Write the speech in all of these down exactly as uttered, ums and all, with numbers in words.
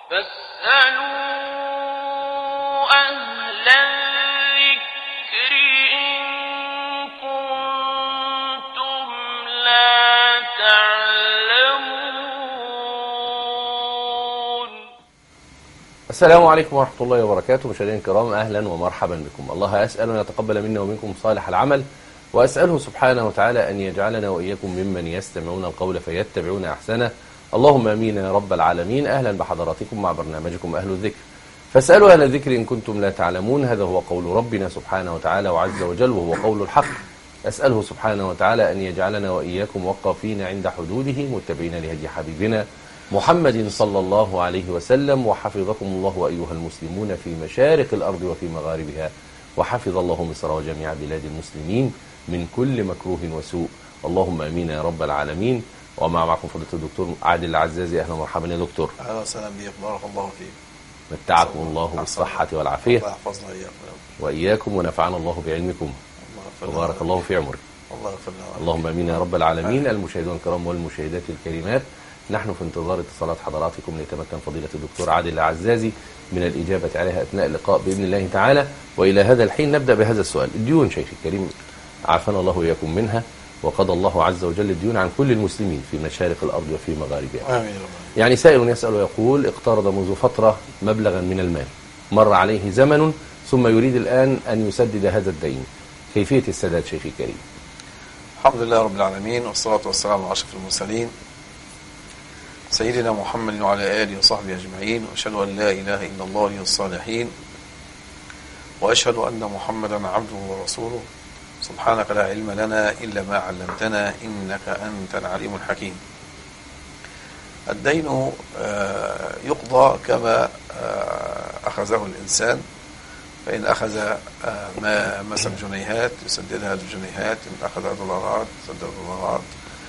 فاسألوا أهل الذكر إن كنتم لا تعلمون. السلام عليكم ورحمة الله وبركاته. مشاهدينا الكرام، أهلا ومرحبا بكم. الله أسأل أن يتقبل منا ومنكم صالح العمل، وأسأله سبحانه وتعالى أن يجعلنا وإياكم ممن يستمعون القول فيتبعون أحسنه. اللهم آمين يا رب العالمين. أهلا بحضراتكم مع برنامجكم أهل الذكر. فاسألوا أهل الذكر إن كنتم لا تعلمون. هذا هو قول ربنا سبحانه وتعالى وعز وجل، وهو قول الحق. أسأله سبحانه وتعالى أن يجعلنا وإياكم وقافين عند حدوده متبعين لهدي حبيبنا محمد صلى الله عليه وسلم. وحفظكم الله أيها المسلمون في مشارق الأرض وفي مغاربها، وحفظ الله مصر وجميع بلاد المسلمين من كل مكروه وسوء. اللهم آمين يا رب العالمين. ومع معكم فضيلة الدكتور عادل العزازي. أهلا ومرحبا يا دكتور. أهلا وسهلا بك، بارك الله فيك. متعكم الله بالصحة والعافية. الله يحفظنا إياكم وإياكم، ونفعنا الله بعلمكم. وبارك الله في عمرك. الله يغفر لنا. اللهم آمين يا رب العالمين. المشاهدون الكرام والمشاهدات الكريمات، نحن في انتظار اتصالات حضراتكم ليتمكن فضيلة الدكتور عادل العزازي من الإجابة عليها أثناء اللقاء بإذن الله تعالى. وإلى هذا الحين نبدأ بهذا السؤال. الديون شيخ الكريم عافانا الله وإياكم منها، وقضى الله عز وجل الديون عن كل المسلمين في مشارق الأرض وفي مغاربها. آمين. يعني سائل يسأل ويقول: اقترض منذ فترة مبلغا من المال، مر عليه زمن، ثم يريد الآن أن يسدد هذا الدين، كيفية السداد شيخ الكريم؟ الحمد لله رب العالمين، والصلاة والسلام على أشرف المرسلين سيدنا محمد وعلى آله وصحبه أجمعين، وأشهد أن لا إله إلا الله ولي الصالحين، وأشهد أن محمدا عبده ورسوله. سبحانك لا علم لنا إلا ما علمتنا إنك أنت العليم الحكيم. الدين يقضى كما أخذه الإنسان، فإن أخذ ما مثل جنيهات يسددها بالجنيهات، إن أخذ دولارات يسدد دولارات،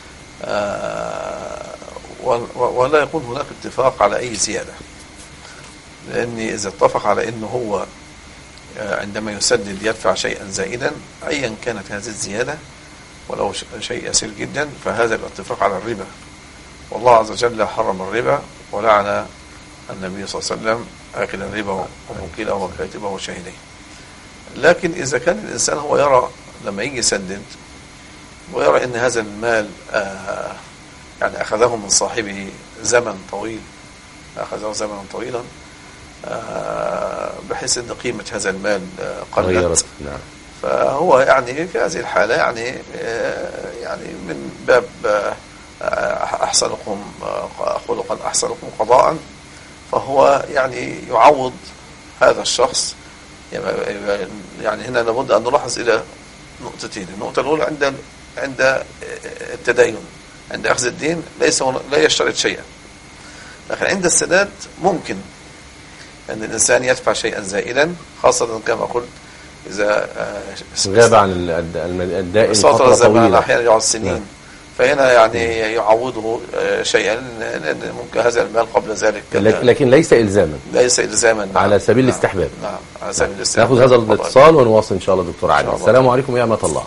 ولا يكون هناك اتفاق على أي زيادة، لأن إذا اتفق على أنه هو عندما يسدد يدفع شيئا زائدا أيا كانت هذه الزيادة ولو شيء يسير جدا، فهذا الاتفاق على الربا، والله عز وجل حرم الربا ولعن النبي صلى الله عليه وسلم آكل الربا وموكله وكاتبه وشاهديه. لكن إذا كان الإنسان هو يرى لما يجي يسدد ويرى أن هذا المال آه يعني أخذه من صاحبه زمن طويل، أخذه زمنا طويلا آه بحيث أن قيمة هذا المال آه قلت، نعم. فهو يعني في هذه الحالة يعني آه يعني من باب آه أحسنكم خلقا أحسنكم قضاء، فهو يعني يعوض هذا الشخص. يعني هنا لابد أن نلاحظ إلى نقطتين. النقطة الأولى عند عند التدين، عند أخذ الدين ليس لا يشترط شيئا، لكن عند السداد ممكن أن الإنسان يدفع شيئا زائدا، خاصة كما قلت إذا غاب عن الدائن فترة طويلة، أحيانا يقعد سنين، فهنا يعني يعوضه شيئا، لأن ممكن هذا المال قبل ذلك لكن ليس إلزاما، ليس إلزاما على سبيل الاستحباب. نعم، على سبيل الاستحباب. نأخذ هذا الاتصال ونواصل إن شاء الله دكتور عادل. السلام عليكم يا أمة الله.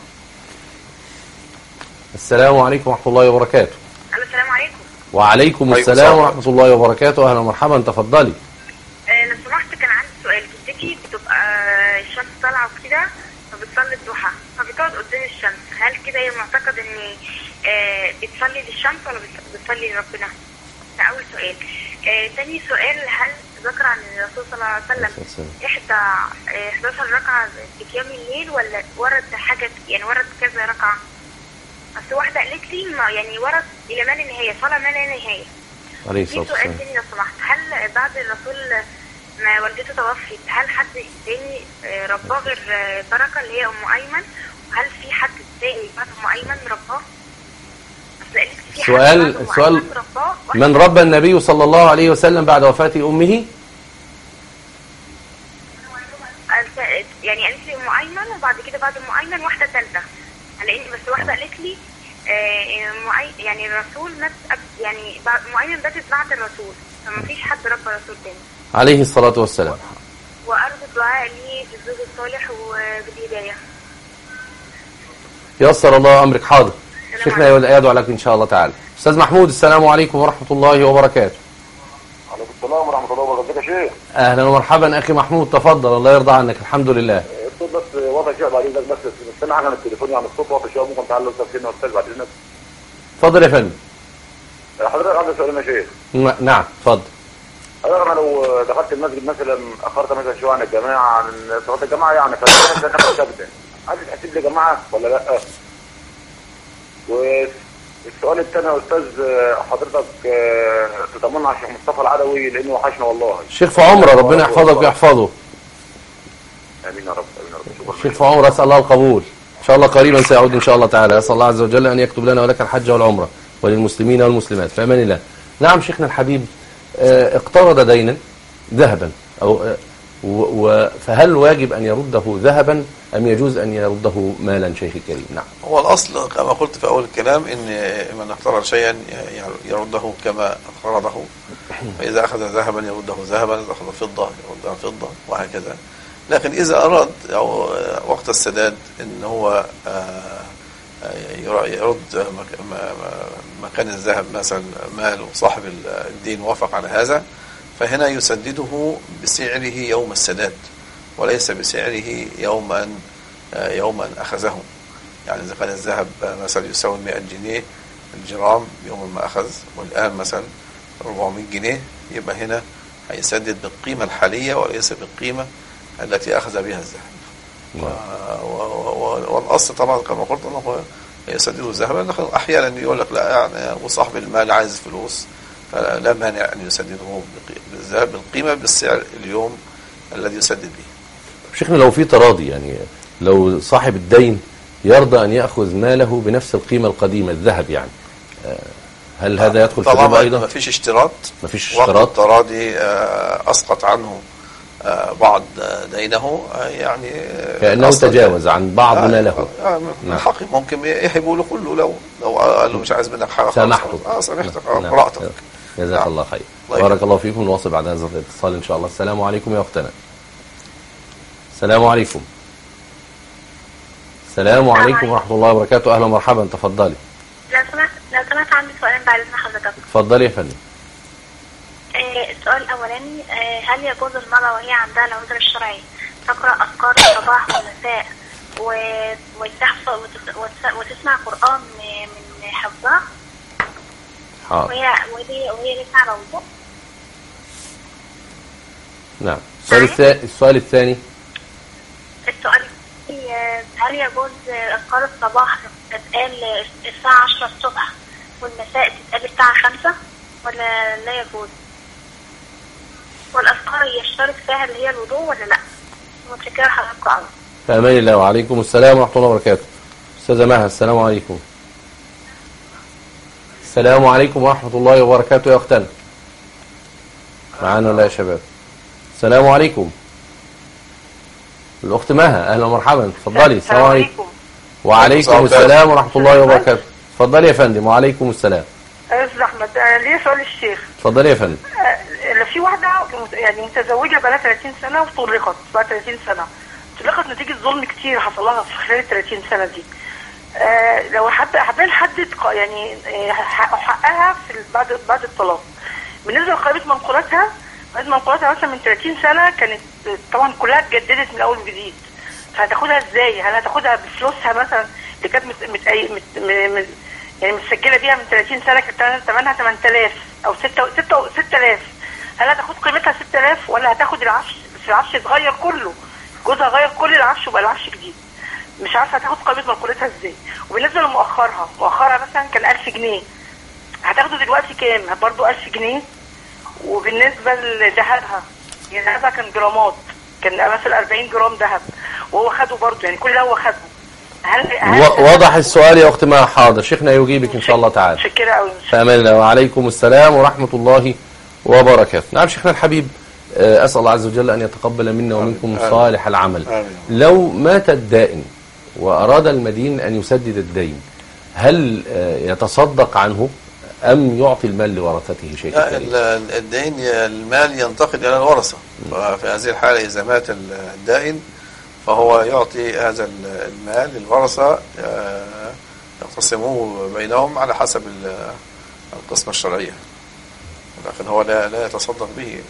السلام عليكم ورحمة الله وبركاته. السلام عليكم. وعليكم السلام ورحمة الله وبركاته. أهلا ومرحبا، تفضلي. لو سمحت كان عندي سؤال. جدتي بتبقى الشمس طالعة وكده فبتصلي الضحى فبتقعد قدام الشمس، هل كده هي معتقد ان بتصلي للشمس ولا بتصلي لربنا؟ ده أول سؤال. تاني سؤال، هل ذكر عن الرسول صلى الله عليه وسلم إحدى إحداشر ركعة في قيام الليل، ولا ورد حاجة يعني ورد كذا ركعة؟ أصل واحدة قالت لي يعني ورد إلى ما لا نهاية، صلاة ما لا نهاية. عليه الصلاة والسلام. في سؤال تاني لو سمحت، هل بعد الرسول ما والدته توفت هل حد تاني رباه غير بركة اللي هي أم أيمن؟ وهل في حد تاني بعد أم أيمن رباه؟ سؤال السؤال من ربى النبي صلى الله عليه وسلم بعد وفاة أمه؟ يعني قالت لي أم أيمن، وبعد كده بعد أم أيمن واحدة ثالثة، لأن بس واحدة قالت لي يعني الرسول مات يعني أم أيمن ماتت بعد الرسول، فما فيش حد ربى الرسول تاني عليه الصلاة والسلام. وأرجو الدعاء لي بالزوج الصالح وبالهداية. يسر الله أمرك. حاضر، شيخنا يدعو لك إن شاء الله تعالى. أستاذ محمود، السلام عليكم ورحمة الله وبركاته. وعليكم السلام ورحمة الله الله وبركاته. يا شيخ اهلا ومرحبا اخي محمود، تفضل. الله يرضى عنك. الحمد لله. الصوت بس واضح شويه بعد اذنك، بس استنى حاجه من التليفون يعني الصوت واضح شويه، ممكن تعلق تفسيرنا استاذ بعد اذنك. اتفضل يا فندم. حضرتك عندك سؤال يا شيخ؟ ن- نعم اتفضل. حضرتك انا لو دخلت المسجد مثلا اخرت مثلا شويه عن الجماعه عن صلاه الجماعه يعني فانا دخلت ثابته، هل تحسب لي جماعه ولا لا؟ والسؤال الثاني يا استاذ حضرتك تطمنا على الشيخ مصطفى العدوي لانه وحشنا والله. الشيخ في عمره، ربنا يحفظك ويحفظه. امين يا رب امين يا رب. شكرا. الشيخ في عمره، اسال الله القبول ان شاء الله. قريبا سيعود ان شاء الله تعالى. اسال الله عز وجل ان يكتب لنا ولك الحج والعمره وللمسلمين والمسلمات في امان الله. نعم شيخنا الحبيب، اه اقترض دينا ذهبا او اه و- و- فهل واجب ان يرده ذهبا ام يجوز ان يرده مالا شيخ الكريم؟ نعم. هو الأصل كما قلت في أول الكلام إن من اقترض شيئا يرده كما اقترضه، فإذا أخذ ذهبا يرده ذهبا، إذا أخذ فضة يرده فضة وهكذا. لكن إذا أراد أو وقت السداد إن هو يرد مكان الذهب مثلا مال وصاحب الدين وافق على هذا، فهنا يسدده بسعره يوم السداد وليس بسعره يوم أن يوم أن أخذه. يعني إذا كان الذهب مثلا يساوي مئة جنيه الجرام يوم ما أخذ، والآن مثلا أربعمائة جنيه، يبقى هنا هيسدد بالقيمة الحالية وليس بالقيمة التي أخذ بها الذهب. والأصل طبعا كما قلت أنه يسدده ذهبا، لكن أحيانا يقول لك لا يعني وصاحب المال عايز فلوس، فلا مانع أن يسدده بالذهب بالقيمة بالسعر اليوم الذي يسدد به. شيخنا لو في تراضي، يعني لو صاحب الدين يرضى أن يأخذ ماله بنفس القيمة القديمة الذهب، يعني هل هذا يدخل في الربا أيضا؟ ما فيش اشتراط. ما فيش وقت اشتراط. التراضي أسقط عنه بعض دينه، يعني كأنه تجاوز عن بعض ما له. من حقه ممكن يحبوا له كله، لو لو قال له مش عايز منك حاجة سامحته. اه سامحتك اه قرأتك. جزاك نعم. الله خير. بارك الله فيكم. نواصل بعد هذا الاتصال إن شاء الله. السلام عليكم يا أختنا. السلام عليكم. السلام عليكم ورحمة الله وبركاته. أهلا ومرحبا، تفضلي. لو سمحت لو سمحت عندي سؤالين بعد إذن حضرتك. تفضلي يا فندم. آه السؤال الأولاني، آه هل يجوز المرأة وهي عندها العذر الشرعي تقرأ أذكار الصباح والمساء وتحفظ وتسمع قرآن من حفظها؟ حاضر. وهي وهي وهي لسه على وضوء؟ نعم. السؤال الثاني السؤال الثاني السؤال هل يجوز أذكار الصباح تتقال الساعة عشرة الصبح والمساء تتقال الساعة خمسة ولا لا يجوز؟ والأذكار يشترط فيها اللي هي الوضوء ولا لا؟ متشكرة حضرتك قوي. في أمان الله. وعليكم السلام ورحمة الله وبركاته. أستاذة مها، السلام عليكم. السلام عليكم ورحمة الله وبركاته يا أختنا. معانا ولا يا شباب؟ السلام عليكم. الأخت مها، أهلا ومرحبا، اتفضلي. السلام عليكم. وعليكم السلام ورحمة الله وبركاته. اتفضلي يا فندم. وعليكم السلام. أستاذ أحمد، ليه سؤال الشيخ؟ اتفضلي يا فندم. في واحدة يعني متزوجة بقى لها ثلاثين سنة وطلقت بعد ثلاثين سنة. طلقت نتيجة ظلم كتير حصل لها في خلال ال ثلاثين سنة دي. آه لو حابة حابة نحدد يعني حقها في بعد بعد الطلاق. بالنسبة لقائمة منقولاتها، قائمة منقولاتها مثلا من ثلاثين سنة كانت طبعا كلها اتجددت من أول وجديد. فهتاخدها ازاي؟ هل هتاخدها بفلوسها مثلا اللي كانت مت... مت... مت... مت... يعني متسجلة بيها من ثلاثين سنة كانت ثمنها ثمانية آلاف أو ستة آلاف؟ هل هتاخد قيمتها ستة آلاف ولا هتاخد العفش؟ بس العفش اتغير كله، جوزها غير كل العفش وبقى العفش جديد. مش عارفه هتاخد قيمه منقولتها ازاي. وبالنسبه لمؤخرها، مؤخرها مثلا كان ألف جنيه، هتاخده دلوقتي كام؟ برضه ألف جنيه. وبالنسبه لذهبها، يعني ذهبها كان جرامات، كان مثلا أربعين جرام ذهب وهو خده برضه، يعني كل ده هو خده. هل, هل واضح السؤال يا اخت ما؟ حاضر، شيخنا يجيبك ان شاء الله تعالى. شكرا قوي. فامان الله. وعليكم السلام ورحمه الله وبركاته. نعم شيخنا الحبيب، أسأل الله عز وجل أن يتقبل منا ومنكم صالح العمل. آمين. لو مات الدائن وأراد المدين أن يسدد الدين، هل يتصدق عنه أم يعطي المال لورثته شيء؟ لا، الدين المال ينتقل إلى الورثة. ففي هذه الحالة إذا مات الدائن فهو يعطي هذا المال للورثة يقتسموه بينهم على حسب القسمة الشرعية، لكن هو لا لا يتصدق به.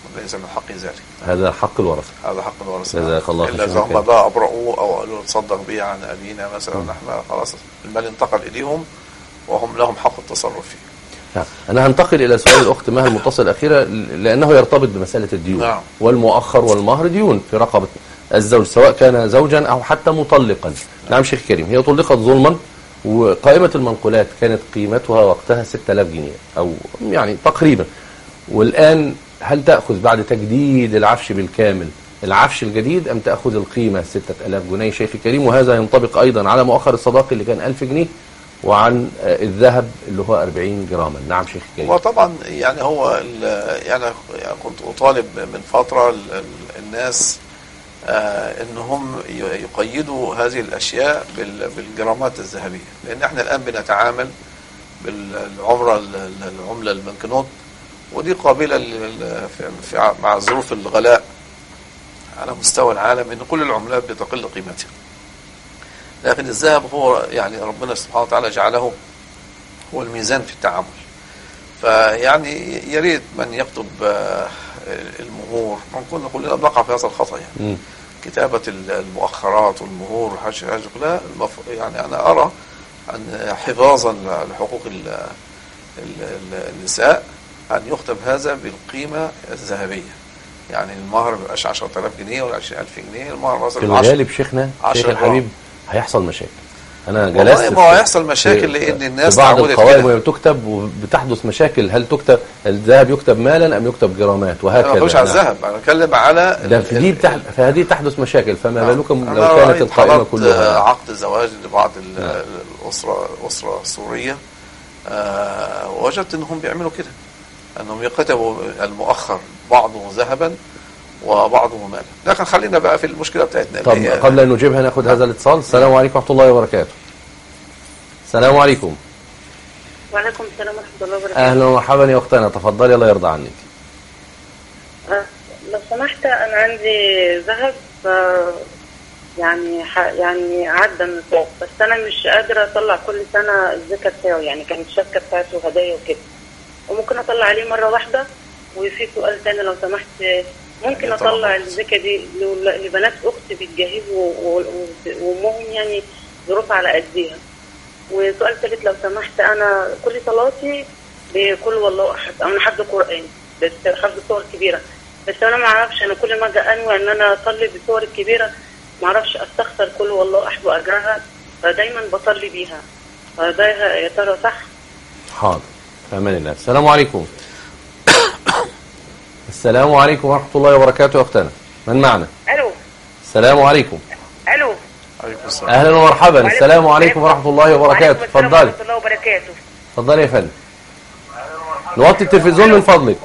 ليس من حق ذلك. هذا حق الورثة. هذا حق الورثة. جزاك الله إلا إذا هم بقى أبرؤوه أو قالوا تصدق به عن أبينا مثلا، نحن خلاص المال انتقل إليهم وهم لهم حق التصرف فيه. نعم. أنا هنتقل إلى سؤال الأخت مها المتصل الأخيرة لأنه يرتبط بمسألة الديون. نعم. والمؤخر والمهر ديون في رقبة الزوج سواء كان زوجا أو حتى مطلقا. نعم شيخ كريم، هي طلقت ظلما وقائمة المنقولات كانت قيمتها وقتها ستة آلاف جنيه أو يعني تقريبا، والآن هل تأخذ بعد تجديد العفش بالكامل العفش الجديد أم تأخذ القيمة ستة آلاف جنيه شيخ كريم؟ وهذا ينطبق أيضا على مؤخر الصداق اللي كان ألف جنيه وعن الذهب اللي هو أربعين جراما. نعم شيخ كريم. وطبعا يعني هو يعني كنت أطالب من فترة الناس آه انهم يقيدوا هذه الاشياء بالجرامات الذهبيه، لان احنا الان بنتعامل بالعمله العمله البنكنوت، ودي قابله في مع ظروف الغلاء على مستوى العالم ان كل العملات بتقل قيمتها. لكن الذهب هو يعني ربنا سبحانه وتعالى جعله هو الميزان في التعامل. فيعني يا ريت من يكتب المهور، كنا كلنا بنقع في هذا الخطأ يعني. م. كتابة المؤخرات والمهور وحاجة كلها يعني أنا أرى أن حفاظا لحقوق النساء أن يكتب هذا بالقيمة الذهبية. يعني المهر ما يبقاش عشرة آلاف جنيه ولا عشرين ألف جنيه، المهر مثلا في الغالب شيخنا شيخ الحبيب هيحصل مشاكل. أنا جلست ما هو هيحصل مشاكل لأن الناس بعض القوائم وتكتب وبتحدث مشاكل. هل تكتب الذهب يكتب مالا أم يكتب جرامات وهكذا؟ أنا مش على الذهب، أنا أتكلم على ده في دي بتح... فهذه تحدث مشاكل، فما بالك لو كانت القائمة كلها عقد زواج لبعض الأسرة الأسرة السورية. آه وجدت أنهم بيعملوا كده، أنهم يكتبوا المؤخر بعضه ذهبا وبعضه مالا. لكن خلينا بقى في المشكلة بتاعتنا. طب قبل أن نجيبها ناخد هذا الاتصال. السلام عليكم ورحمة الله وبركاته. السلام عليكم. وعليكم السلام ورحمة الله وبركاته. أهلا ومرحبا يا أختنا، تفضلي الله يرضى عنك. أه لو سمحت أنا عندي ذهب يعني يعني عدى النصاب، بس أنا مش قادرة أطلع كل سنة الزكاة بتاعه، يعني كانت الشبكة بتاعته هدايا وكده، وممكن أطلع عليه مرة واحدة. وفي سؤال تاني لو سمحت، ممكن اطلع الزكاه دي لبنات اختي بيتجهزوا وامهم يعني ظروف على قديها. وسؤال ثالث لو سمحت، انا كل صلاتي بكل والله احد او حد قران بس حفظ صور كبيره، بس انا ما اعرفش، انا كل ما اجي انوي ان انا اصلي بالصور الكبيره ما اعرفش استخسر كل والله احد واجرها، فدايما بصلي بيها، فده يا ترى صح؟ حاضر، في امان الله. السلام عليكم. السلام عليكم ورحمة الله وبركاته يا أختنا، من معنا؟ ألو. السلام عليكم. ألو. عليكم السلام. أهلا ومرحبا. السلام عليكم ورحمة الله وبركاته. اتفضلي. ورحمة الله وبركاته. اتفضلي يا فندم. نوطي التلفزيون من فضلك.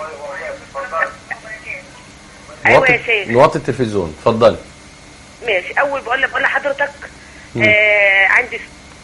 أيوة يا شيخ. نوطي التلفزيون، اتفضلي. ماشي. أول بقول لك بقول لحضرتك آه عندي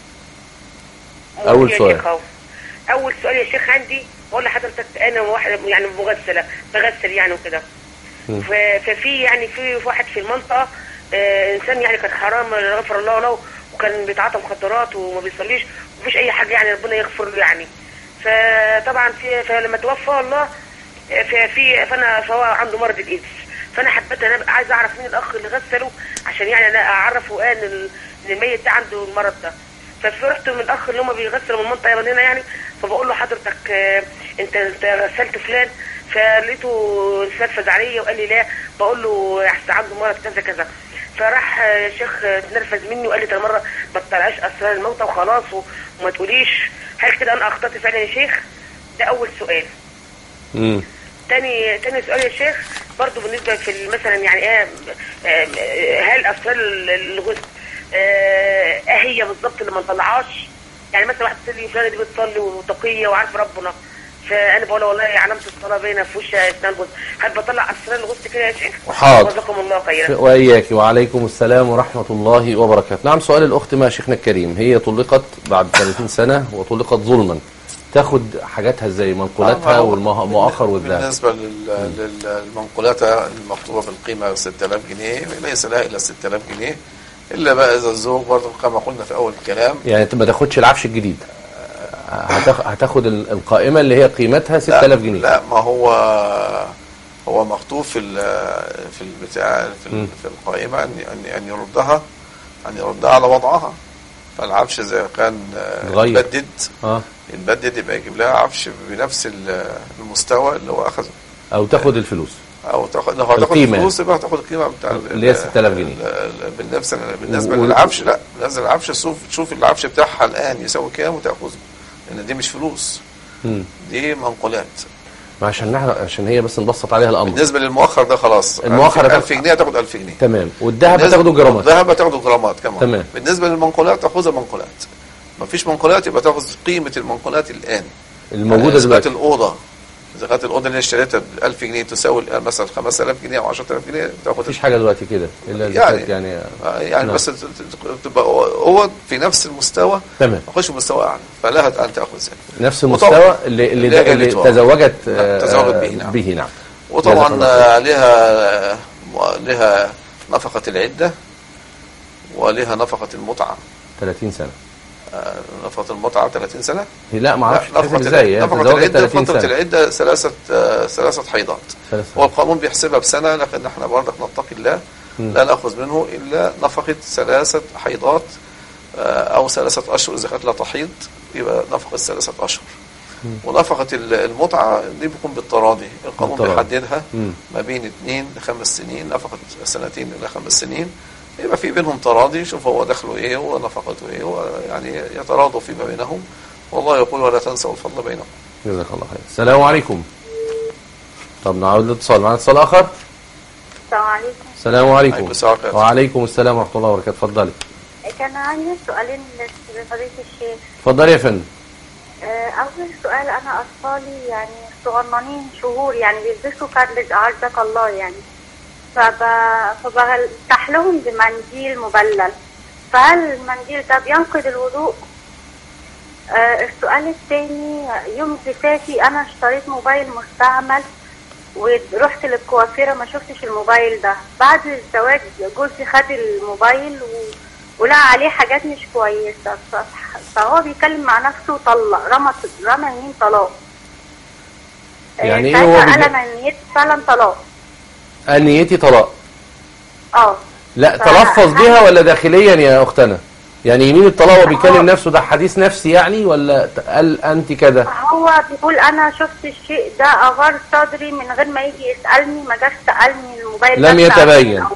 أول سؤال. أول سؤال يا شيخ عندي، بقول لحضرتك انا واحده يعني مغسله بغسل يعني وكده، ففي يعني في واحد في المنطقه آه انسان يعني كان حرام غفر الله له، وكان بيتعاطى مخدرات وما بيصليش ومفيش اي حاجه يعني ربنا يغفر له يعني. فطبعا في فلما توفى الله ففي فانا فهو عنده مرض الايدز، فانا حبيت انا عايز اعرف مين الاخ اللي غسله عشان يعني انا اعرفه ان ان الميت ده عنده المرض ده. فرحت من الاخ اللي هم بيغسلوا من المنطقه من هنا يعني، فبقول له حضرتك آه انت انت غسلت فلان؟ فلقيته نرفز عليا وقال لي لا. بقول له احسن عنده مرض كذا كذا. فراح يا شيخ نرفز مني وقال لي ده مره ما تطلعش اسرار الموتى وخلاص وما تقوليش. هل كده انا اخطأت فعلا يا شيخ؟ ده اول سؤال. امم تاني تاني سؤال يا شيخ برضو بالنسبه في مثلا يعني ايه هل اسرار الغسل ايه هي بالظبط اللي ما نطلعهاش؟ يعني مثلا واحد تقول لي فلانه دي بتصلي وتقيه وعارفه ربنا، فانا بقول والله علامه الصلاه باينه في وشها اسنان غسل، هل بطلع اسرار الغسل كده يا شيخ؟ حاضر. جزاكم الله خيرا. واياك وعليكم السلام ورحمه الله وبركاته. نعم سؤال الاخت ما شيخنا الكريم، هي طلقت بعد ثلاثين سنه وطلقت ظلما، تاخد حاجاتها ازاي؟ منقولاتها والمؤخر والذهب. بالنسبه للمنقولات المكتوبه بالقيمه ستة آلاف جنيه ليس لها الا ستة آلاف جنيه، الا بقى اذا الزوج برضه كما قلنا في اول الكلام يعني انت ما تاخدش العفش الجديد، هتاخد القائمه اللي هي قيمتها ستة آلاف جنيه. لا ما هو هو مكتوب في ال في البتاع في, ال في القائمة أن أن أن يردها أن يردها على وضعها. فالعفش إذا كان يتبدد اه يتبدد يبقى يجيب لها عفش بنفس المستوى اللي هو أخذه، او تاخد الفلوس، او تاخد لو هتاخد الفلوس يبقى هتاخد القيمه بتاع اللي هي ستة آلاف جنيه. بالنسبه بالنسبه للعفش لا، بالنسبه للعفش شوف تشوف العفش بتاعها الان يساوي كام وتاخذه، لان دي مش فلوس، مم. دي منقولات. عشان نحن عشان هي بس نبسط عليها الامر. بالنسبه للمؤخر ده خلاص، المؤخر ألف جنيه هتاخد ألف جنيه تمام، والذهب هتاخده جرامات. الذهب هتاخده جرامات كمان تمام. بالنسبه للمنقولات تاخذها منقولات، ما فيش منقولات يبقى تاخذ قيمه المنقولات الان الموجوده دلوقتي. الاوضه إذا كانت الأوضة اللي اشتريتها ب ألف جنيه تساوي مثلا خمسة آلاف جنيه أو عشرة آلاف جنيه تاخد. مفيش حاجة دلوقتي كده إلا يعني يعني يعني, يعني بس تبقى هو في نفس المستوى، تمام، تخش مستوى أعلى فلها أن تأخذ ذلك. نفس المستوى اللي اللي, اللي, اللي تزوجت تزوجت به نعم. به نعم. وطبعا لها لها نفقة العدة ولها نفقة المتعة ثلاثين سنة. نفقة المتعة ثلاثين سنة؟ لا ما اعرفش نفقة ازاي. نفقة العدة فترة العدة ثلاثة ثلاثة حيضات. هو القانون بيحسبها بسنة، لكن احنا برضك نتقي الله لا نأخذ منه إلا نفقة ثلاثة حيضات أو ثلاثة أشهر. إذا كانت لا تحيض يبقى نفقة ثلاثة أشهر. ونفقة المتعة دي بيكون بالتراضي، القانون بيحددها ما بين اثنين لخمس سنين، نفقة سنتين إلى خمس سنين يبقى في بينهم تراضي، يشوف هو دخله ايه ونفقته ايه، يعني يتراضوا فيما بينهم، والله يقول ولا تنسوا الفضل بينهم. جزاك الله خير. السلام عليكم. طب نعود للاتصال، معنا اتصال اخر. السلام عليكم. السلام عليكم. عليكم. وعليكم السلام ورحمه الله وبركاته. اتفضلي. كان عندي سؤالين لفضيلة الشيخ. اتفضلي يا فندم. اول سؤال، انا اطفالي يعني صغننين شهور، يعني بيلبسوا كادلز اعزك الله يعني، فبفتح لهم بمنديل مبلل، فهل المنديل ده بينقض الوضوء؟ آه السؤال الثاني، يوم زفافي انا اشتريت موبايل مستعمل ورحت للكوافيره ما شفتش الموبايل ده، بعد الزواج جوزي خد الموبايل و... ولقى عليه حاجات مش كويسه، فهو بيتكلم مع نفسه وطلق، رمى رمى يمين طلاق. يعني ايه هو بيجي... انا نيتي فعلا طلاق. نيتي طلاق. اه لا تلفظ بها ولا داخليا يا اختنا؟ يعني يمين الطلاق وبيكلم نفسه، ده حديث نفسي يعني ولا قال انت كذا؟ هو بيقول انا شفت الشيء ده اغار صدري من غير ما يجي يسالني، ما جاش سالني الموبايل لم يتبين.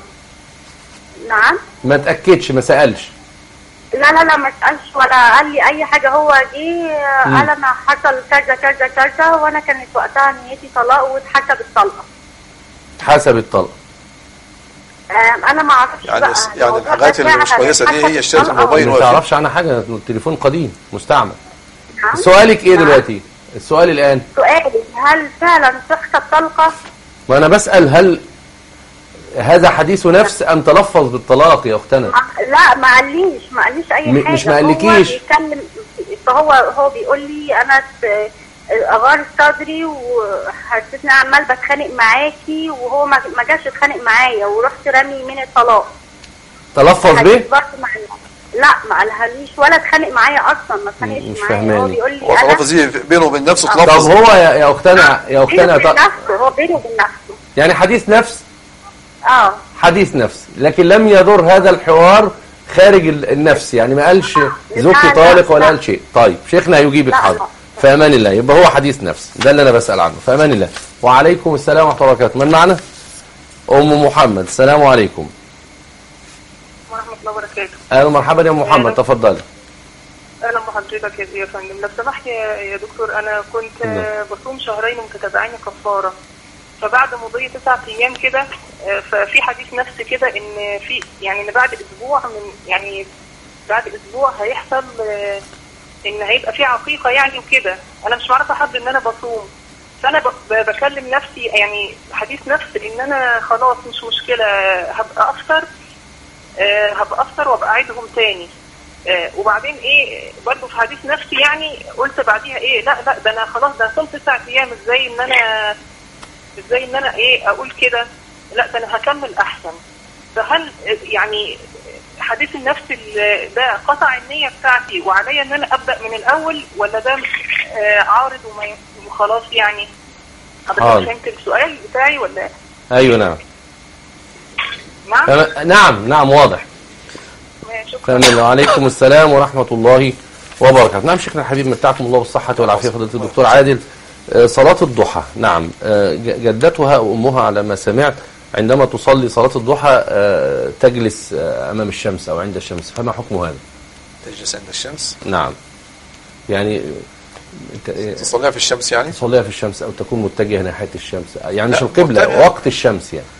نعم ما تاكدش، ما سالش. لا لا لا ما سالش ولا قال لي اي حاجه، هو جه قال انا حصل كذا كذا كذا، وانا كانت وقتها نيتي طلاق واتحسب الطلقه. حسب الطلقه. انا ما اعرفش يعني بقى يعني الحاجات اللي مش كويسه دي هي اشترت الموبايل. ما تعرفش عنها حاجه، التليفون قديم مستعمل. نعم. سؤالك ايه دلوقتي؟ السؤال الان سؤالي هل فعلا تحسب طلقه؟ وانا بسال هل هذا حديث نفس ام تلفظ بالطلاق يا اختنا؟ لا ما قاليش ما قاليش اي حاجه. مش ما قالكيش؟ هو بيتكلم، فهو هو بيقول لي انا اغار صدري وحسيتني عمال بتخانق معاكي، وهو ما جاش يتخانق معايا، ورحت رامي من الطلاق. تلفظ به؟ لا ما قالهاليش ولا اتخانق معايا اصلا، ما اتخانقش معايا. هو بيقول لي هو تلفظ بينه وبين نفسه. طب هو يا, يا اختنا يا اختنا بينه وبين نفسه، هو بينه وبين نفسه يعني حديث نفس. اه حديث نفس، لكن لم يدور هذا الحوار خارج النفس، يعني ما قالش زوجتي طالق ولا قال شيء. طيب شيخنا يجيبك حاضر. في امان الله، يبقى هو حديث نفس، ده اللي انا بسال عنه. في امان الله. وعليكم السلام ورحمه الله وبركاته. من معنا؟ ام محمد. السلام عليكم ورحمه الله وبركاته. اهلا ومرحبا يا ام محمد، تفضلي. اهلا بحضرتك يا فندم. لو سمحت يا دكتور، انا كنت بصوم شهرين متتابعين كفاره، فبعد مضي تسعة ايام كده ففي حديث نفس كده ان في يعني ان بعد اسبوع من يعني بعد اسبوع هيحصل ان هيبقى في عقيقه يعني وكده. انا مش معرفه حد ان انا بصوم، فانا بكلم نفسي يعني حديث نفس ان انا خلاص مش مشكله هبقى افطر أه هبقى افطر وابقى اعيدهم تاني. أه وبعدين ايه برضه في حديث نفسي يعني قلت بعديها ايه لا لا ده انا خلاص ده صمت تسعة ايام، ازاي ان انا ازاي ان انا ايه اقول كده، لا ده انا هكمل احسن. فهل يعني حديث النفس ده قطع النية بتاعتي وعليا ان انا ابدأ من الاول، ولا ده آه عارض وخلاص يعني؟ حضرتك حاضر. فهمت السؤال بتاعي ولا؟ ايوه نعم. نعم. تمام. نعم نعم واضح. شكرا. تمام. وعليكم السلام ورحمة الله وبركاته. نعم شيخنا الحبيب، متعكم الله بالصحة والعافية. فضيلة الدكتور عادل، آه، صلاة الضحى، نعم، آه، جدتها أو أمها على ما سمعت عندما تصلي صلاة الضحى آه، تجلس آه، أمام الشمس أو عند الشمس، فما حكم هذا؟ تجلس عند الشمس؟ نعم، يعني تصليها في الشمس يعني؟ تصليها في الشمس أو تكون متجهة ناحية الشمس، يعني مش لا، القبلة، متجهة. وقت الشمس يعني.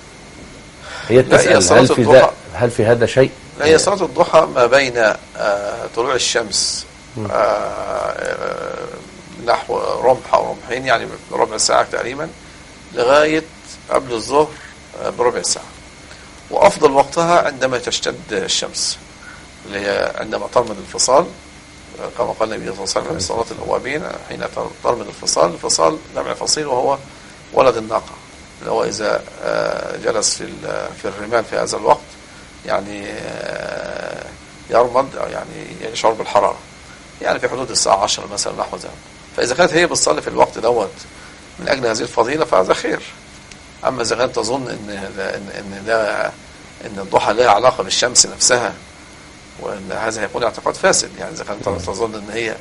هي لا، هي تسأل صلاة هل في الضحى- ذا هل في هذا شيء؟ لا، هي صلاة الضحى ما بين آه، طلوع الشمس آه، آه، نحو رمح أو رمحين، يعني بربع ساعة تقريبا، لغاية قبل الظهر آه، بربع ساعة. وأفضل وقتها عندما تشتد الشمس، اللي هي عندما ترمض الفصال، آه، كما قال النبي صلى الله عليه وسلم: صلاة الأوابين حين ترمض الفصال. الفصال جمع فصيل وهو ولد الناقة، اللي هو إذا آه، جلس في في الرمال في هذا الوقت يعني آه، يرمض أو يعني يشعر بالحرارة، يعني في حدود الساعة عشرة مثلا نحو ذلك. فإذا كانت هي بتصلي في الوقت دوت من أجل هذه الفضيلة فهذا خير. أما إذا كانت تظن إن إن إن ده إن الضحى لها علاقة بالشمس نفسها، وإن هذا هيكون اعتقاد فاسد. يعني إذا كانت تظن إن هي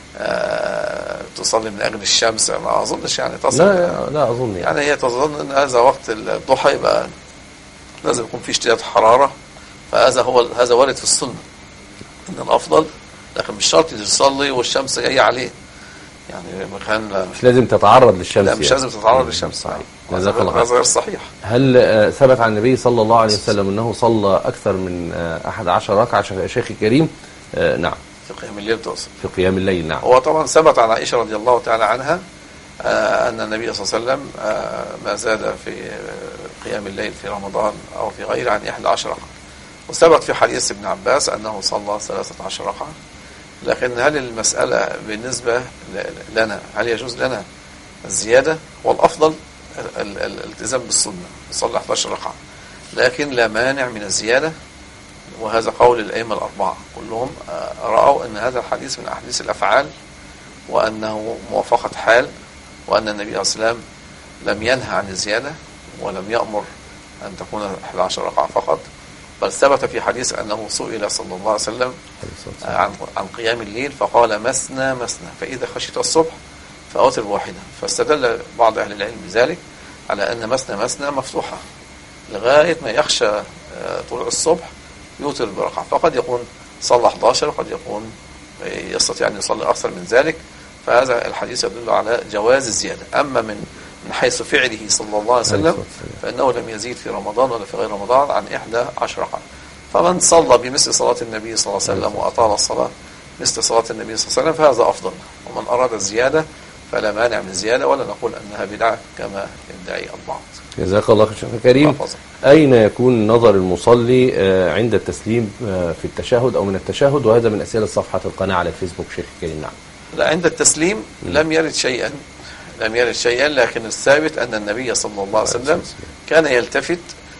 آه، تصلي من أجل الشمس، ما أظنش يعني تصل. لا لا أظن يعني. يعني هي تظن ان هذا وقت الضحى يبقى لازم يكون في اشتداد حرارة، فهذا هو هذا وارد في السنة ان الافضل، لكن مش شرط يصلي والشمس جاية عليه، يعني مكان مش لازم تتعرض للشمس. لا، مش يعني. لازم تتعرض للشمس. صحيح. هذا غير غير صحيح. هل آه، ثبت عن النبي صلى الله عليه وسلم انه صلى اكثر من آه، أحد عشر ركعة شيخ الكريم؟ آه، نعم. في قيام الليل تقصد؟ في قيام الليل، نعم. هو طبعا ثبت عن عائشة رضي الله تعالى عنها آه أن النبي صلى الله عليه وسلم آه ما زاد في آه قيام الليل في رمضان أو في غيره عن إحدى عشر ركعة. وثبت في حديث ابن عباس أنه صلى ثلاثة عشر ركعة. لكن هل المسألة بالنسبة لنا هل يجوز لنا الزيادة؟ هو الأفضل ال- ال- الالتزام بالسنة، نصلي إحدى عشر ركعة، لكن لا مانع من الزيادة. وهذا قول الأئمة الأربعة كلهم آه رأوا أن هذا الحديث من أحاديث الأفعال، وأنه موافقة حال، وأن النبي عليه الصلاة والسلام لم ينهى عن الزيادة ولم يأمر أن تكون إحدى عشر ركعة فقط، بل ثبت في حديث أنه سئل صلى الله عليه وسلم عن عن قيام الليل فقال: مثنى مثنى، فإذا خشيت الصبح فأوتر بواحدة. فاستدل بعض أهل العلم بذلك على أن مثنى مثنى مفتوحة لغاية ما يخشى طلوع الصبح يوتر بركعة، فقد يكون صلى إحدى عشر وقد يكون يستطيع أن يصلي أكثر من ذلك. فهذا الحديث يدل على جواز الزيادة. أما من من حيث فعله صلى الله عليه وسلم فإنه لم يزيد في رمضان ولا في غير رمضان عن إحدى عشر ركعة. فمن صلى بمثل صلاة النبي صلى الله عليه وسلم وأطال الصلاة مثل صلاة النبي صلى الله عليه وسلم فهذا أفضل. ومن أراد الزيادة فلا مانع من الزيادة، ولا نقول أنها بدعة كما يدعي البعض. جزاك الله خير. شيخ كريم، أين يكون نظر المصلي عند التسليم في التشهد أو من التشهد؟ وهذا من أسئلة صفحة القناة على الفيسبوك شيخ كريم. نعم. لا، عند التسليم لم يرد شيئا لم يرد شيئا لكن الثابت أن النبي صلى الله عليه وسلم كان يلتفت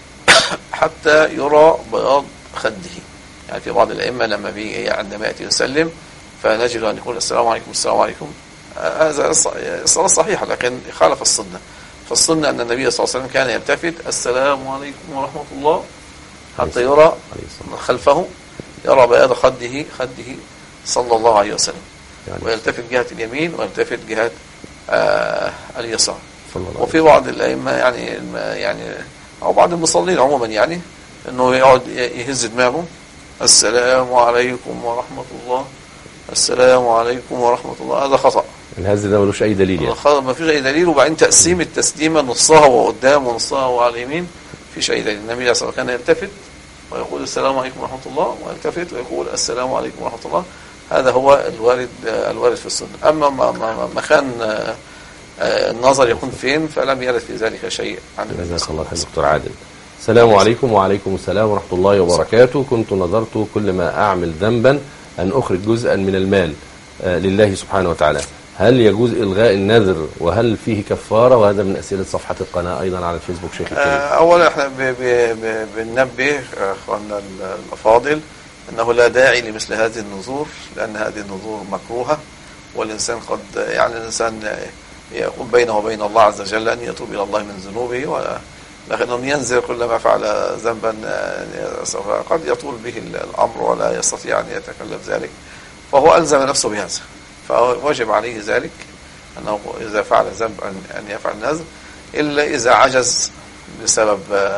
حتى يرى بياض خده. يعني في بعض الأئمة لما بيجي عندما يأتي يسلم فنجد أن يقول: السلام عليكم السلام عليكم. هذا الصلاة صحيحة لكن خالف السنة. فالسنة أن النبي صلى الله عليه وسلم كان يلتفت: السلام عليكم ورحمة الله، حتى يرى من خلفه يرى بياض خده خده صلى الله عليه وسلم، ويلتفت جهة اليمين ويلتفت جهة آه اليسار. وفي بعض الأئمة يعني يعني أو بعض المصلين عموما يعني أنه يقعد يهز دماغه: السلام عليكم ورحمة الله، السلام عليكم ورحمة الله. هذا خطأ. الهز ده ملوش أي دليل يعني. خطأ، ما فيش أي دليل. وبعدين تقسيم التسليمة نصها وقدام ونصها وعلى اليمين فيش أي دليل. النبي صلى الله عليه وسلم كان يلتفت ويقول: السلام عليكم ورحمة الله، ويلتفت ويقول: السلام عليكم ورحمة الله. هذا هو الوارد الوارد في السنة. أما ما مكان النظر يكون فين فلم يرد في ذلك شيء عن النبي. جزاك الله خير دكتور عادل. السلام عليكم. وعليكم السلام ورحمة الله وبركاته. كنت نظرت كل ما أعمل ذنبا أن أخرج جزءا من المال لله سبحانه وتعالى، هل يجوز إلغاء النذر وهل فيه كفارة؟ وهذا من أسئلة صفحة القناة أيضا على الفيسبوك شيخ الكريم. أولا احنا بننبه أخواننا الأفاضل أنه لا داعي لمثل هذه النذور، لأن هذه النذور مكروهة، والإنسان قد يعني الإنسان يكون بينه وبين الله عز وجل أن يتوب إلى الله من ذنوبه، ولا لكنه ينزل كلما فعل ذنبا قد يطول به الأمر ولا يستطيع أن يتكلم ذلك، فهو ألزم نفسه بهذا، فواجب عليه ذلك أنه إذا فعل ذنب أن يفعل نذر، إلا إذا عجز بسبب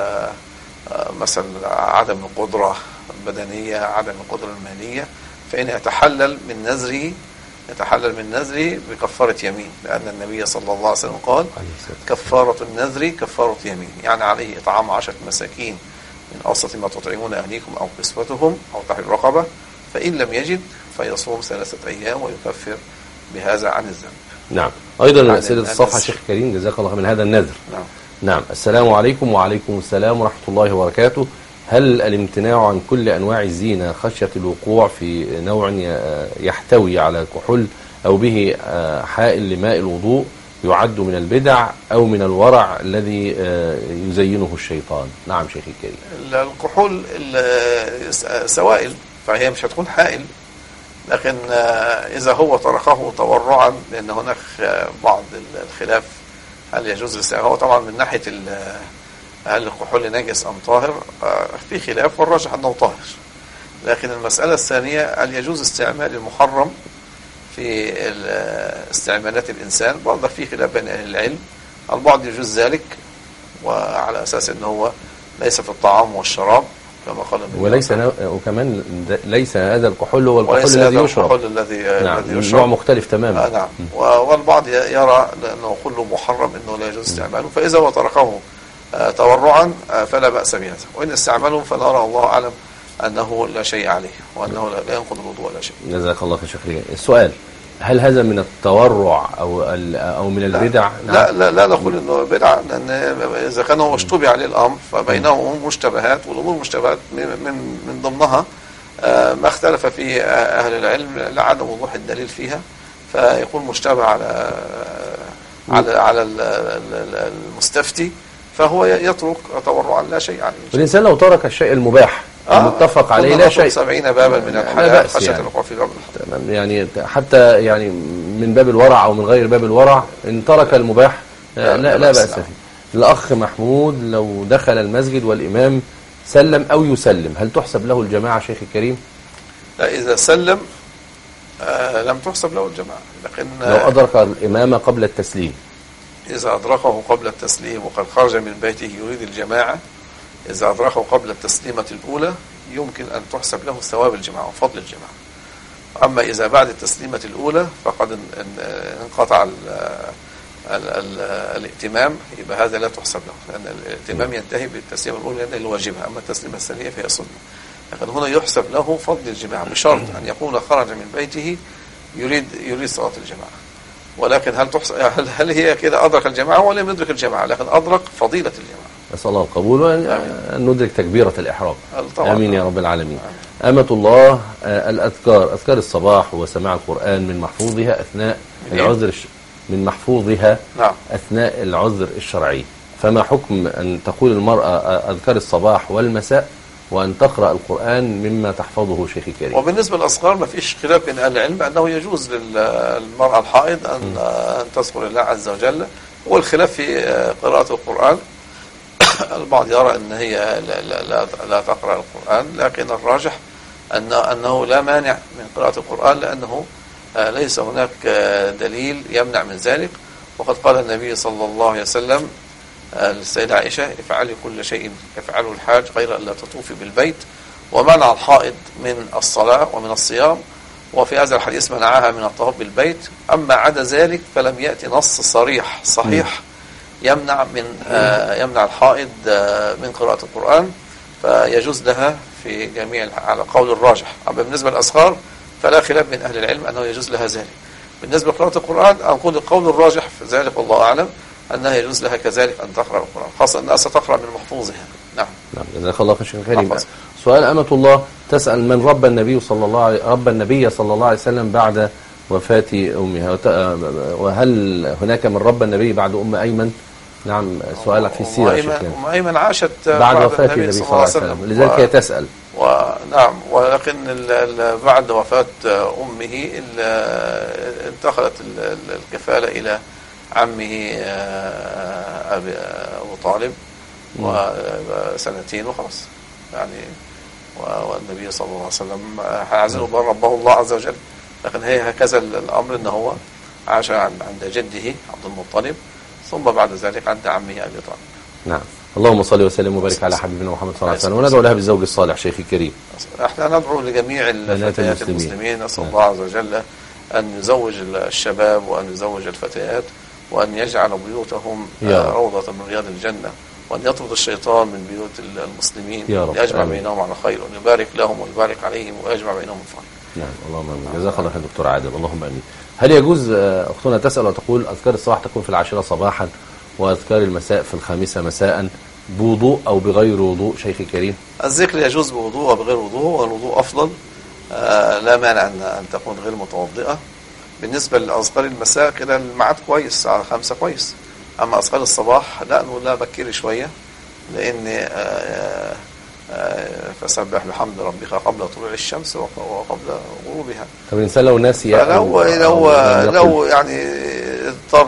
مثلا عدم القدرة البدنية، عدم القدرة المالية، فإن يتحلل من نذره يتحلل من نذره بكفارة يمين، لأن النبي صلى الله عليه وسلم قال كفارة النذر كفارة يمين، يعني عليه إطعام عشرة مساكين من أوسط ما تطعمون أهليكم أو كسوتهم أو تحرير رقبة، فإن لم يجد فيصوم ثلاثة أيام ويكفر بهذا عن الذنب. نعم. أيضا أسئلة الصفحة شيخ كريم جزاك الله من هذا النذر. نعم. نعم. السلام عليكم. وعليكم السلام ورحمة الله وبركاته. هل الامتناع عن كل أنواع الزينة خشية الوقوع في نوع يحتوي على كحول أو به حائل لماء الوضوء يعد من البدع أو من الورع الذي يزينه الشيطان؟ نعم شيخي الكريم. الكحول سوائل فهي مش هتكون حائل، لكن إذا هو تركه تورعا، لأن هناك بعض الخلاف هل يجوز الاستعمال، هو طبعا من ناحية هل الكحول نجس أم طاهر في خلاف، والراجح أنه طاهر، لكن المسألة الثانية هل يجوز استعمال المحرم في استعمالات الإنسان، برضه في خلاف بين أهل العلم، البعض يجوز ذلك وعلى أساس أنه هو ليس في الطعام والشراب كما قال النبي، وليس نو... وكمان ليس هذا الكحول هو الكحول الذي يشرب، الكحول الذي نعم. الذي يشرب نوع مختلف تماما. آه نعم. والبعض يرى أنه كله محرم أنه لا يجوز استعماله، فإذا هو تركه آه تورعا آه فلا بأس بهذا، وإن استعمله فنرى الله أعلم أنه لا شيء عليه، وأنه لا ينقض الوضوء ولا شيء. جزاك الله خير شكرا. السؤال: هل هذا من التورع أو أو من البدع؟ لا لا, لا, لا نقول انه بدعة، لأن إذا كان هو اشتبه عليه الأمر فبينهم مشتبهات، والأمور مشتبهات من من من ضمنها ما اختلف فيه أهل العلم لعدم وضوح الدليل فيها، فيكون مشتبه على على على المستفتي، فهو يترك تورعا لا شيء عليه. والإنسان لو ترك الشيء المباح المتفق آه عليه لا شيء، سبعين بابا من الحلال خشية الوقوع في باب الحرام، يعني حتى يعني من باب الورع أو من غير باب الورع إن ترك المباح لا, لا, لا بأس فيه. الأخ محمود لو دخل المسجد والإمام سلم أو يسلم، هل تحسب له الجماعة شيخ الكريم؟ لا، إذا سلم آه لم تحسب له الجماعة، لكن لو أدرك الإمام قبل التسليم، إذا أدركه قبل التسليم وقد خرج من بيته يريد الجماعة، إذا أدركه قبل التسليمة الأولى يمكن أن تحسب له ثواب الجماعة وفضل الجماعة. أما إذا بعد التسليمة الأولى فقد انقطع ال ال ال الائتمام، يبقى هذا لا تحسب له، لأن الائتمام ينتهي بالتسليمة الأولى لأن الواجبة، أما التسليمة الثانية فهي سنة. لكن هنا يحسب له فضل الجماعة بشرط أن يكون خرج من بيته يريد يريد صلاة الجماعة. ولكن هل تحسب هل, هل هي كده أدرك الجماعة ولا لم يدرك الجماعة، لكن أدرك فضيلة الجماعة. نسأل الله القبول وأن ندرك تكبيرة الإحرام. آمين يا رب العالمين. آمين. أمة الله، الأذكار أذكار الصباح وسماع القرآن من محفوظها أثناء العذر من محفوظها نعم. أثناء العذر الشرعي، فما حكم أن تقول المرأة أذكار الصباح والمساء وأن تقرأ القرآن مما تحفظه شيخ الكريم؟ وبالنسبة للأذكار ما فيش خلاف بين أهل العلم أنه يجوز للمرأة الحائض أن تذكر الله عز وجل، والخلاف في قراءة القرآن. البعض يرى أن هي لا, لا, لا, لا تقرأ القرآن، لكن الراجح أن أنه لا مانع من قراءة القرآن، لأنه ليس هناك دليل يمنع من ذلك. وقد قال النبي صلى الله عليه وسلم للسيدة عائشة: افعلي كل شيء يفعله الحاج غير أن لا تطوفي بالبيت، ومنع الحائض من الصلاة ومن الصيام، وفي هذا الحديث منعها من الطواف بالبيت. أما عدا ذلك فلم يأتي نص صريح صحيح يمنع من آه يمنع الحائض آه من قراءة القرآن، فيجوز لها في جميع على قول الراجح. أما بالنسبة للأذكار فلا خلاف بين أهل العلم أنه يجوز لها ذلك. بالنسبة لقراءة القرآن أقول القول الراجح في ذلك والله أعلم أنها يجوز لها كذلك أن تقرأ القرآن، خاصة أنها ستقرأ من محفوظها. نعم. نعم. جزاك الله خير شيخ كريم. سؤال أمة الله تسأل: من رب النبي صلى الله عليه رب النبي صلى الله عليه وسلم بعد وفاة أمها، وهل هناك من رب النبي بعد أم أيمن؟ نعم. سؤال في السيرة. أم أيمن عاشت بعد, بعد وفاة النبي صلى الله عليه وسلم، لذلك هي تسأل. ونعم، ولكن بعد وفاة أمه انتقلت الكفالة إلى عمه آه، أبي أبو طالب وسنتين وخلاص يعني. والنبي صلى الله عليه وسلم عزله بل ربه الله عز وجل. لكن هي هكذا الأمر، أنه هو عاش عند جده عبد المطلب، ثم بعد ذلك عند عمه أبي طالب. نعم. اللهم صل وسلم وبارك على حبيبنا محمد صلى الله عليه وسلم، وندعو لها بالزوج الصالح شيخي الكريم. احنا ندعو لجميع الفتيات المسلمين، نسأل الله عز وجل أن يزوج الشباب وأن يزوج الفتيات، وأن يجعل بيوتهم روضة من رياض الجنة، وأن يطرد الشيطان من بيوت المسلمين، ليجمع بينهم على خير، وأن يبارك لهم ويبارك عليهم ويجمع بينهم في خير. نعم. اللهم امين. جزاك الله خير دكتور عادل. اللهم امين. هل يجوز اختنا تسأل وتقول اذكار الصباح تكون في العاشرة صباحا واذكار المساء في الخامسة مساء بوضوء او بغير وضوء شيخي الكريم؟ الذكر يجوز بوضوء وبغير وضوء، والوضوء افضل. آه لا مانع ان ان تكون غير متوضئة. بالنسبة لاذكار المساء كده الميعاد كويس، الساعة خمسة كويس. اما اذكار الصباح لا، نقول لا بكير شوية، لان آه آه فسبح بحمد ربك قبل طلوع الشمس وقبل غروبها. طب الانسان لو ناسي لو لو لو يعني اضطر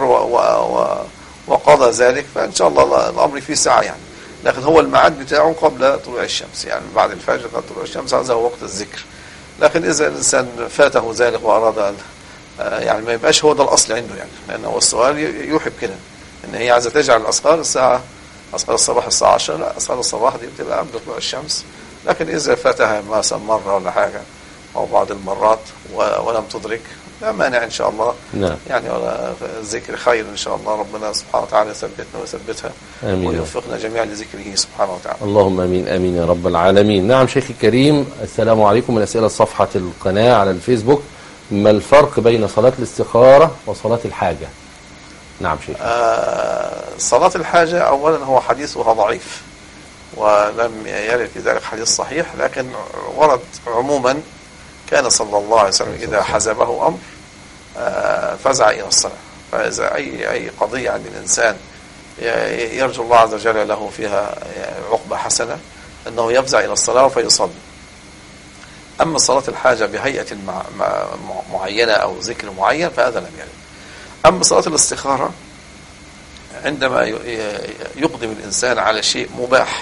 وقضى ذلك فان شاء الله الامر فيه سعه يعني. لكن هو الميعاد بتاعه قبل طلوع الشمس، يعني بعد الفجر قبل طلوع الشمس، هذا هو وقت الذكر. لكن اذا الانسان فاته ذلك واراد يعني ما يبقاش هو ده الاصل عنده يعني، لانه السؤال يوحي كده ان هي عايزه تجعل الاذكار الساعه اذكار الصباح الساعه عشرة، لا اذكار الصباح دي بتبقى قبل طلوع الشمس. لكن اذا فاتها مثلا مره ولا حاجه او بعض المرات ولم تدرك لا مانع ان شاء الله. نعم. يعني الذكر خير ان شاء الله، ربنا سبحانه وتعالى يثبتنا ويثبتها ويوفقنا جميعا لذكره سبحانه وتعالى. اللهم امين امين يا رب العالمين. نعم شيخي الكريم، السلام عليكم. من اسئله صفحه القناه على الفيسبوك، ما الفرق بين صلاه الاستخاره وصلاه الحاجه؟ نعم شيخ. آه صلاه الحاجه اولا هو حديثها ضعيف ولم يرد في ذلك حديث صحيح، لكن ورد عموما كان صلى الله عليه وسلم إذا حزبه أمر فزع إلى الصلاة. فإذا أي أي قضية عند الإنسان يرجو الله عز وجل له فيها عقبة حسنة أنه يفزع إلى الصلاة فيصلي. أما صلاة الحاجة بهيئة معينة أو ذكر معين فهذا لم يرد. أما صلاة الاستخارة عندما يقدم الإنسان على شيء مباح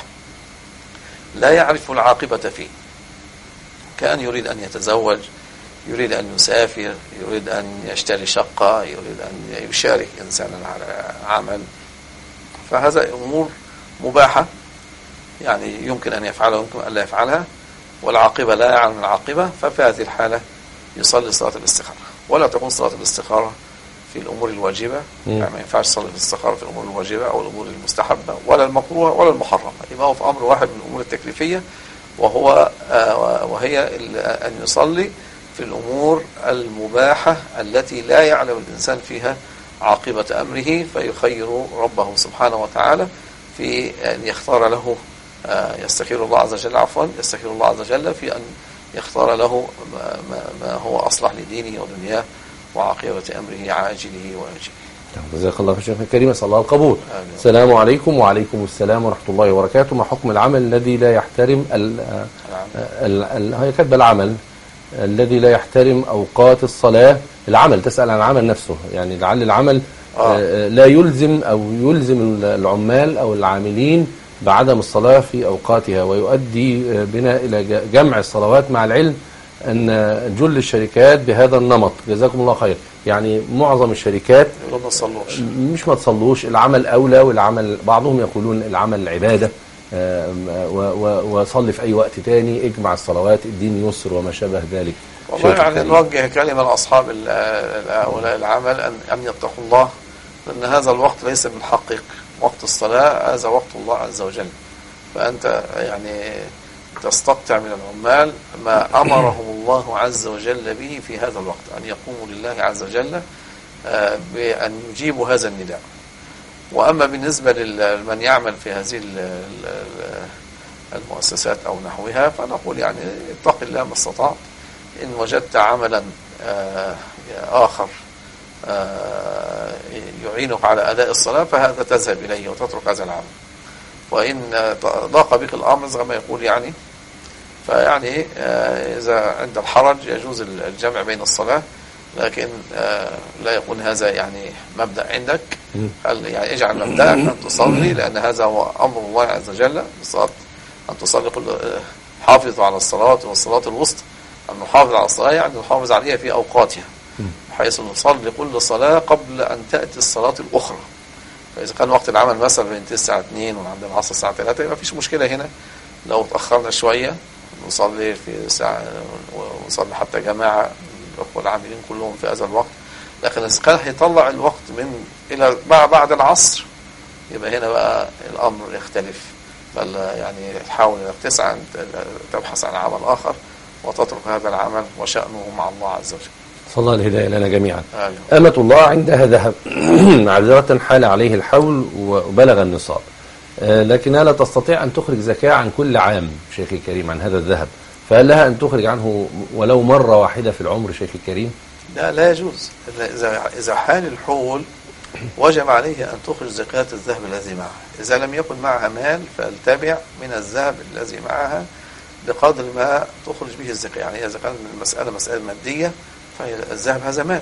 لا يعرف العاقبة فيه، كأن يريد أن يتزوج، يريد أن يسافر، يريد أن يشتري شقة، يريد أن يشارك إنسانا على عمل، فهذا أمور مباحة يعني يمكن أن يفعلها ويمكن أن لا يفعلها، والعاقبة لا يعلم العاقبة. ففي هذه الحالة يصلي صلاة الاستخارة، ولا تكون صلاة الاستخارة في الأمور الواجبة. يعني ما ينفعش صلاة الاستخارة في الأمور الواجبة أو الأمور المستحبة ولا المكروهة ولا المحرمة، يبقى هو في أمر واحد من الأمور التكليفية، وهو آه وهي أن يصلي في الأمور المباحة التي لا يعلم الإنسان فيها عاقبة أمره، فيخير ربه سبحانه وتعالى في أن يختار له آه يستخير الله عز وجل عفوا يستخير الله عز وجل في أن يختار له ما, ما, ما هو أصلح لدينه ودنياه وعاقبة أمره عاجله وآجله. جزاك الله خير شيخنا الكريم، اسال الله القبول. السلام عليكم. وعليكم السلام ورحمه الله وبركاته. ما حكم العمل الذي لا يحترم ال ال ال هي كاتبه العمل الذي لا يحترم اوقات الصلاه؟ العمل تسال عن العمل نفسه، يعني لعل العمل آه. لا يلزم او يلزم العمال او العاملين بعدم الصلاه في اوقاتها، ويؤدي بنا الى جمع الصلوات، مع العلم ان جل الشركات بهذا النمط. جزاكم الله خير. يعني معظم الشركات ما تصلوش، مش ما تصلوش، العمل أولى، والعمل بعضهم يقولون العمل عبادة، وصلي في أي وقت تاني، اجمع الصلوات، الدين يسر وما شابه ذلك. والله يعني نوجه كلمة لأصحاب هؤلاء العمل أن أن يتقوا الله، لأن هذا الوقت ليس من حقك وقت الصلاة، هذا وقت الله عز وجل. فأنت يعني تستقطع من العمال ما أمرهم الله عز وجل به في هذا الوقت، أن يقوموا لله عز وجل بأن يجيبوا هذا النداء. وأما بالنسبة لمن يعمل في هذه المؤسسات أو نحوها فنقول يعني اتق الله ما استطعت، إن وجدت عملا آخر يعينك على أداء الصلاة فهذا تذهب إليه وتترك هذا العمل. وإن ضاق بك الأمر زي ما يقول يعني فيعني إذا عند الحرج يجوز الجمع بين الصلاة، لكن آه لا يكون هذا يعني مبدأ عندك. يعني اجعل مبدأك أن تصلي، لأن هذا هو أمر الله عز وجل بالصلاة، أن تصلي كل حافظوا على الصلاة والصلاة الوسطى. أن نحافظ على الصلاة يعني نحافظ عليها في أوقاتها، بحيث نصلي كل صلاة قبل أن تأتي الصلاة الأخرى. فإذا كان وقت العمل مثلا بين الساعة اثنين وعند العصر الساعة ثلاثة يبقى مفيش مشكلة هنا. لو تأخرنا شوية نصلي في ساعة، ونصلي حتى جماعة الأخوة العاملين كلهم في هذا الوقت. لكن إذا كان هيطلع الوقت من إلى بعد العصر يبقى هنا بقى الأمر يختلف. بل يعني تحاول أنك تسعى أن تبحث عن عمل آخر وتترك هذا العمل وشأنه مع الله عز وجل. صلى الله الهداية لنا جميعا. آمين. أمة الله عندها ذهب معذرة حال عليه الحول وبلغ النصاب، لكنها لا تستطيع أن تخرج زكاة عن كل عام شيخي الكريم عن هذا الذهب، فهل لها أن تخرج عنه ولو مرة واحدة في العمر شيخي الكريم؟ لا لا يجوز. إذا إذا حال الحول وجب عليه أن تخرج زكاة الذهب الذي معها. إذا لم يكن معها مال فالتبع من الذهب الذي معها بقدر ما تخرج به الزكاة. يعني إذا كان المسألة مسألة مادية فالذهب هذا مال،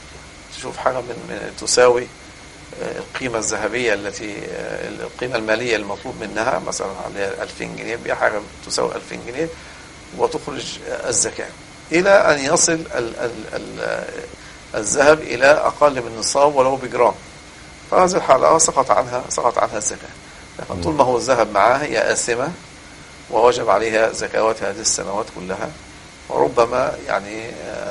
تشوف حاجة من, من تساوي القيمة الذهبية التي القيمة المالية المطلوب منها مثلا عليها ألفين جنيه، بيها حاجة تساوي ألفين جنيه وتخرج الزكاة إلى أن يصل ال ال ال الذهب إلى أقل من النصاب ولو بجرام. فهذه الحالة سقط عنها سقط عنها الزكاة. لكن طول ما هو الذهب معها هي آثمة ووجب عليها زكوات هذه السنوات كلها، وربما يعني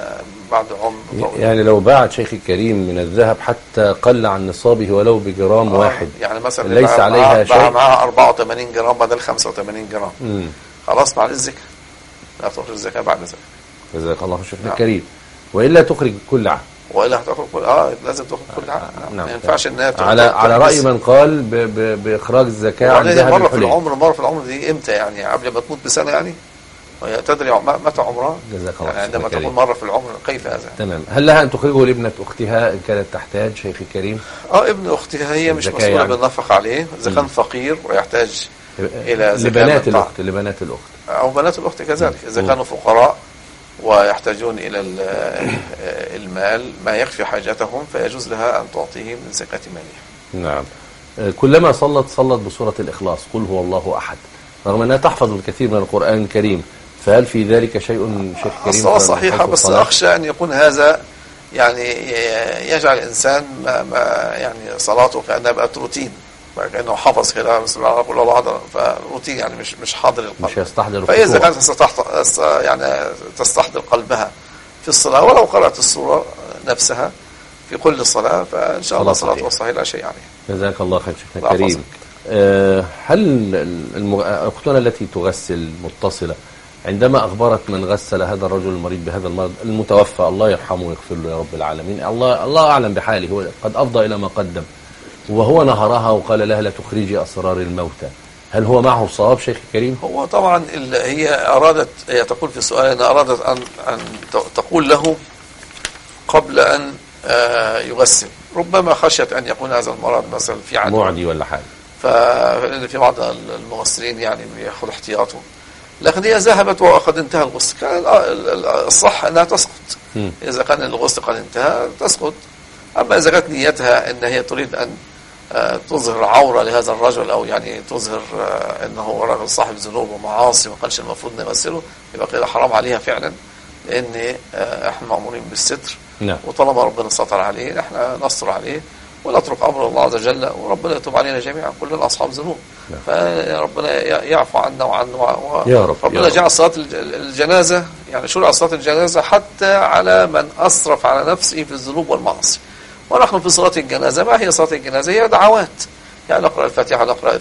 بعد عمر طويل. يعني لو باعت شيخي الكريم من الذهب حتى قل عن نصابه ولو بجرام آه واحد، يعني مثلا ليس عليها شيء، باع معها أربعة وثمانين جرام بدل خمسة وثمانين جرام، مم. خلاص مع الزكاة لا تخرج الزكاة بعد ذلك. جزاك الله خير شيخنا الكريم. وإلا تخرج كل عام، وإلا هتخرج كل اه لازم تخرج كل عام. آه نعم. ما ينفعش انها على على رأي من قال ب ب بإخراج الزكاة عن ذهب مرة في العمر. مرة في العمر دي امتى؟ يعني قبل ما تموت بسنة يعني؟ وهي تدري متى عمرها؟ جزاك الله يعني عندما تكون مرة في العمر كيف هذا؟ تمام. هل لها أن تخرجه لابنة أختها إن كانت تحتاج شيخي الكريم؟ اه ابن أختها هي مش مسؤولة يعني بالنفقة عليه إذا كان فقير ويحتاج إلى زكاة. لبنات الأخت لبنات الأخت أو بنات الأخت كذلك إذا كانوا فقراء ويحتاجون إلى المال ما يكفي حاجتهم فيجوز لها أن تعطيه من زكاة مالها. نعم. كلما صلت صلت بسورة الإخلاص قل هو الله أحد، رغم أنها تحفظ الكثير من القرآن الكريم، فهل في ذلك شيء شيخ كريم؟ الصلاة صحيحة، بس أخشى أن يكون هذا يعني يجعل الإنسان ما ما يعني صلاته كأنها بقت روتين، كأنه حفظ كده بسم الله كل الله أحد، فروتين يعني مش مش حاضر القلب، مش يستحضر. فإذا كانت يعني تستحضر قلبها في الصلاة ولو قرأت السورة نفسها في كل صلاة فإن شاء الله صلاة صحيحة لا شيء عليها. جزاك الله خير شيخنا الكريم. أه هل المغ... أختنا التي تغسل متصلة عندما أخبرت من غسل هذا الرجل المريض بهذا المرض المتوفى الله يرحمه ويغفر له يا رب العالمين، الله الله أعلم بحاله، هو قد أفضى إلى ما قدم، وهو نهرها وقال لها لا تخرجي أسرار الموتى، هل هو معه صواب شيخ الكريم؟ هو طبعا هي أرادت، هي تقول في السؤال أنها أرادت أن أن تقول له قبل أن يغسل، ربما خشيت أن يكون هذا المرض مثلا في عدوى معدي ولا حاجة، فإن في بعض المغسلين يعني بياخذ احتياطه، لكن هي ذهبت وقد انتهى الغسل، كان الصح أنها تسقط. م. إذا كان الغسل قد انتهى تسقط. أما إذا كانت نيتها أن هي تريد أن تظهر عورة لهذا الرجل أو يعني تظهر أنه رجل صاحب ذنوب ومعاصي ما كانش المفروض نغسله، يبقى كده حرام عليها فعلا، لأن احنا مأمورين بالستر. نعم. وطالما ربنا ستر عليه احنا نستر عليه ونترك أمر الله عز وجل، وربنا يتوب علينا جميعا كلنا أصحاب ذنوب. نعم. فربنا يعفو عنا وعنه و... يا رب. ربنا جعل صلاة الجنازة يعني شرع صلاة الجنازة حتى على من أسرف على نفسه في الذنوب والمعاصي. ونحن في صلاة الجنازة ما هي صلاة الجنازة؟ هي دعوات، يعني نقرأ الفاتحة، نقرأ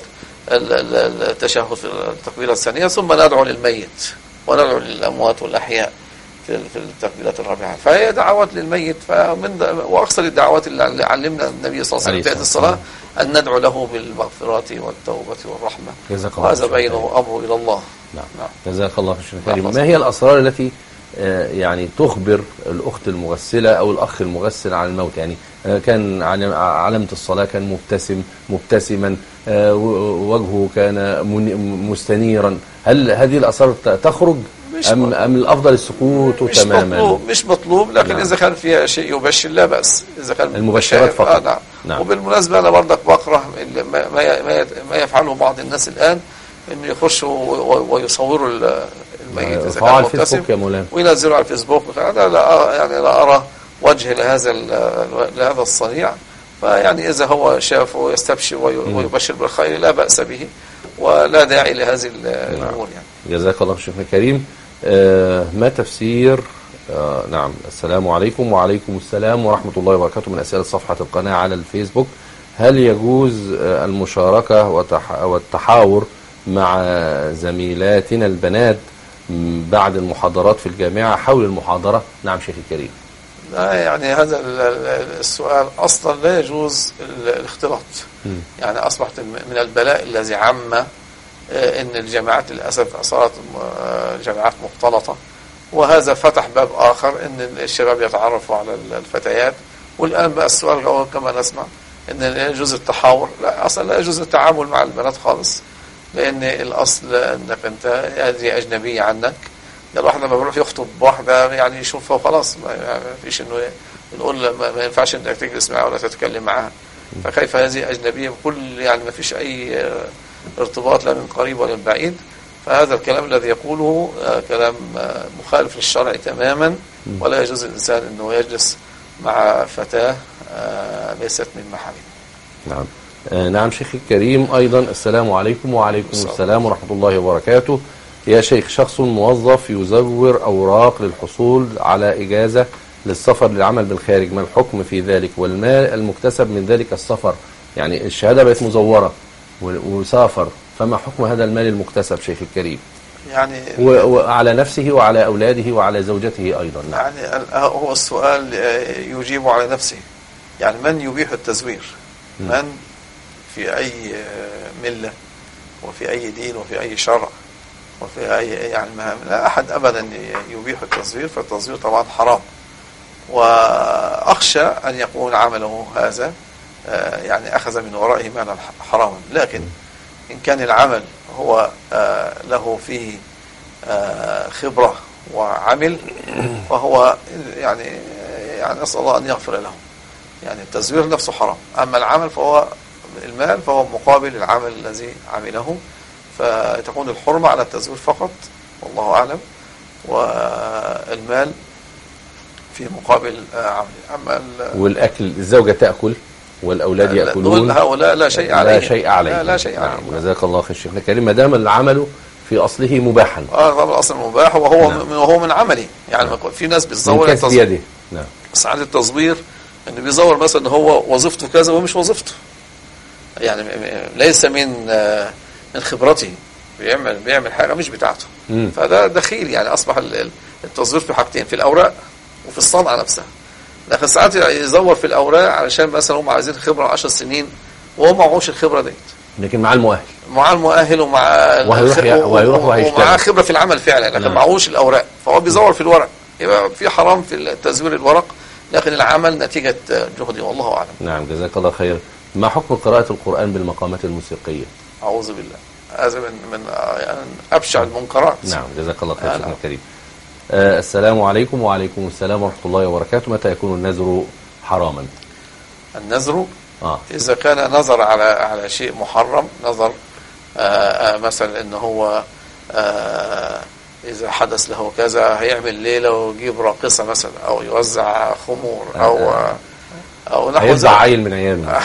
التشهد في التكبيرة الثانية، ثم ندعو للميت وندعو للأموات والأحياء في في التكبيرات الرابعة، فهي دعوات للميت. فمن وأكثر الدعوات اللي علمنا النبي صلى الله عليه وسلم في الصلاة أن ندعو له بالمغفرة والتوبة والرحمة، وهذا بينه أمره إلى الله. نعم. نعم. جزاك الله خير. ما هي الأسرار التي يعني تخبر الأخت المغسلة أو الأخ المغسل عن الموت؟ يعني كان علامة الصلاة كان مبتسم مبتسما، وجهه كان مستنيرا، هل هذه الأسرار تخرج؟ مش أم, مطلوب. أم الأفضل السكوت مش تماما؟ مطلوب مش مطلوب لكن نعم. اذا كان فيها شيء يبشر لا باس. اذا كان المبشرات متشائم. فقط. آه نعم. نعم. وبالمناسبه انا برضك بكره اللي ما, ما, ما يفعله بعض الناس الان انه يخشوا ويصوروا الميت اذا فعل كان الفيسبوك مبتسم يا مولانا. وينزلوا على الفيسبوك. انا لا يعني لا ارى وجه لهذا لهذا الصنيع. فيعني اذا هو شافه يستبشر ويبشر بالخير لا باس به ولا داعي لهذه الامور يعني. جزاك الله شيخنا الكريم. آه ما تفسير آه نعم السلام عليكم. وعليكم السلام ورحمة الله وبركاته. من أسئلة صفحة القناة على الفيسبوك: هل يجوز آه المشاركة والتحاور مع زميلاتنا البنات بعد المحاضرات في الجامعة حول المحاضرة؟ نعم شيخ الكريم. لا يعني هذا السؤال أصلا لا يجوز الاختلاط. م. يعني أصبحت من البلاء الذي عم إن الجامعات للأسف صارت جامعات مختلطة، وهذا فتح باب آخر إن الشباب يتعرفوا على الفتيات. والآن بقى السؤال كما نسمع إن لا يجوز التحاور. لا أصلا لا يجوز التعامل مع البنات خالص، لأن الأصل أنك أنت هذه أجنبية عنك. الواحد لما بيروح يخطب واحدة يعني يشوفها وخلاص، ما فيش إنه نقول ما ينفعش إنك تجلس معها ولا تتكلم معها. فكيف هذه أجنبية بكل يعني ما فيش أي ارتباط لا من قريب ولا من بعيد. فهذا الكلام الذي يقوله كلام مخالف للشرع تماما، ولا يجوز الإنسان إنه يجلس مع فتاة ليست من محارمه. نعم. آه نعم شيخ الكريم أيضا السلام عليكم. وعليكم السلام ورحمة الله وبركاته. يا شيخ، شخص موظف يزور أوراق للحصول على إجازة للسفر للعمل بالخارج، ما الحكم في ذلك؟ والمال المكتسب من ذلك السفر، يعني الشهادة بقت مزورة وسافر، فما حكم هذا المال المكتسب شيخ الكريم؟ يعني وعلى نفسه وعلى أولاده وعلى زوجته أيضا. نعم. يعني هو السؤال يجيب على نفسه. يعني من يبيح التزوير؟ م. من في أي ملة وفي أي دين وفي أي شرع وفي أي يعني ما لا أحد أبدا يبيح التزوير. فالتزوير طبعا حرام، وأخشى أن يكون عمله هذا يعني أخذ من ورائه مالا حراما. لكن إن كان العمل هو له فيه خبرة وعمل فهو يعني يعني أسأل الله أن يغفر له. يعني التزوير نفسه حرام، أما العمل فهو المال فهو مقابل العمل الذي عمله، فتكون الحرمة على التزوير فقط والله أعلم، والمال في مقابل عمل. أما والأكل، الزوجة تأكل والأولاد يأكلون، هؤلاء لا شيء عليه. لا شيء عليه. لا, لا شيء عليه. نعم. جزاك الله خير شيخنا الكريم. ما دام العمل في أصله مباحا. اه طبعا الأصل مباح، وهو نعم. من وهو من عمله. يعني نعم. في ناس بتزور التزوير. نعم. بس عند التزوير انه بيزور مثلا هو وظيفته كذا ومش وظيفته، يعني ليس من من خبرته، بيعمل بيعمل حاجه مش بتاعته. م. فده دخيل. يعني اصبح التزوير في حاجتين، في الاوراق وفي الصنعه نفسها. لكن ساعات يزور في الاوراق علشان مثلا هم عايزين خبره عشر سنين وهو معهوش الخبره ديت، لكن مع المؤهل مع المؤهل ومع وهيروح وهيشتغل ومع خبره في العمل فعلا، لكن نعم. معهوش الاوراق، فهو بيزور في الورق. يبقى في حرام في تزوير الورق، لكن العمل نتيجه جهدي والله اعلم. نعم. جزاك الله خير. ما حكم قراءة القرآن بالمقامات الموسيقية؟ أعوذ بالله، هذا من من يعني أبشع المنكرات. نعم. جزاك الله خير شيخنا الكريم. آه السلام عليكم. وعليكم السلام ورحمة الله وبركاته. متى يكون النذر حراما؟ النذر آه. إذا كان نظر على على شيء محرم، نظر آه آه مثلا إن هو آه إذا حدث له كذا هيعمل ليلة ويجيب راقصة مثلا، أو يوزع خمور، أو آه. أو نحو هيوزع عيل من عياله.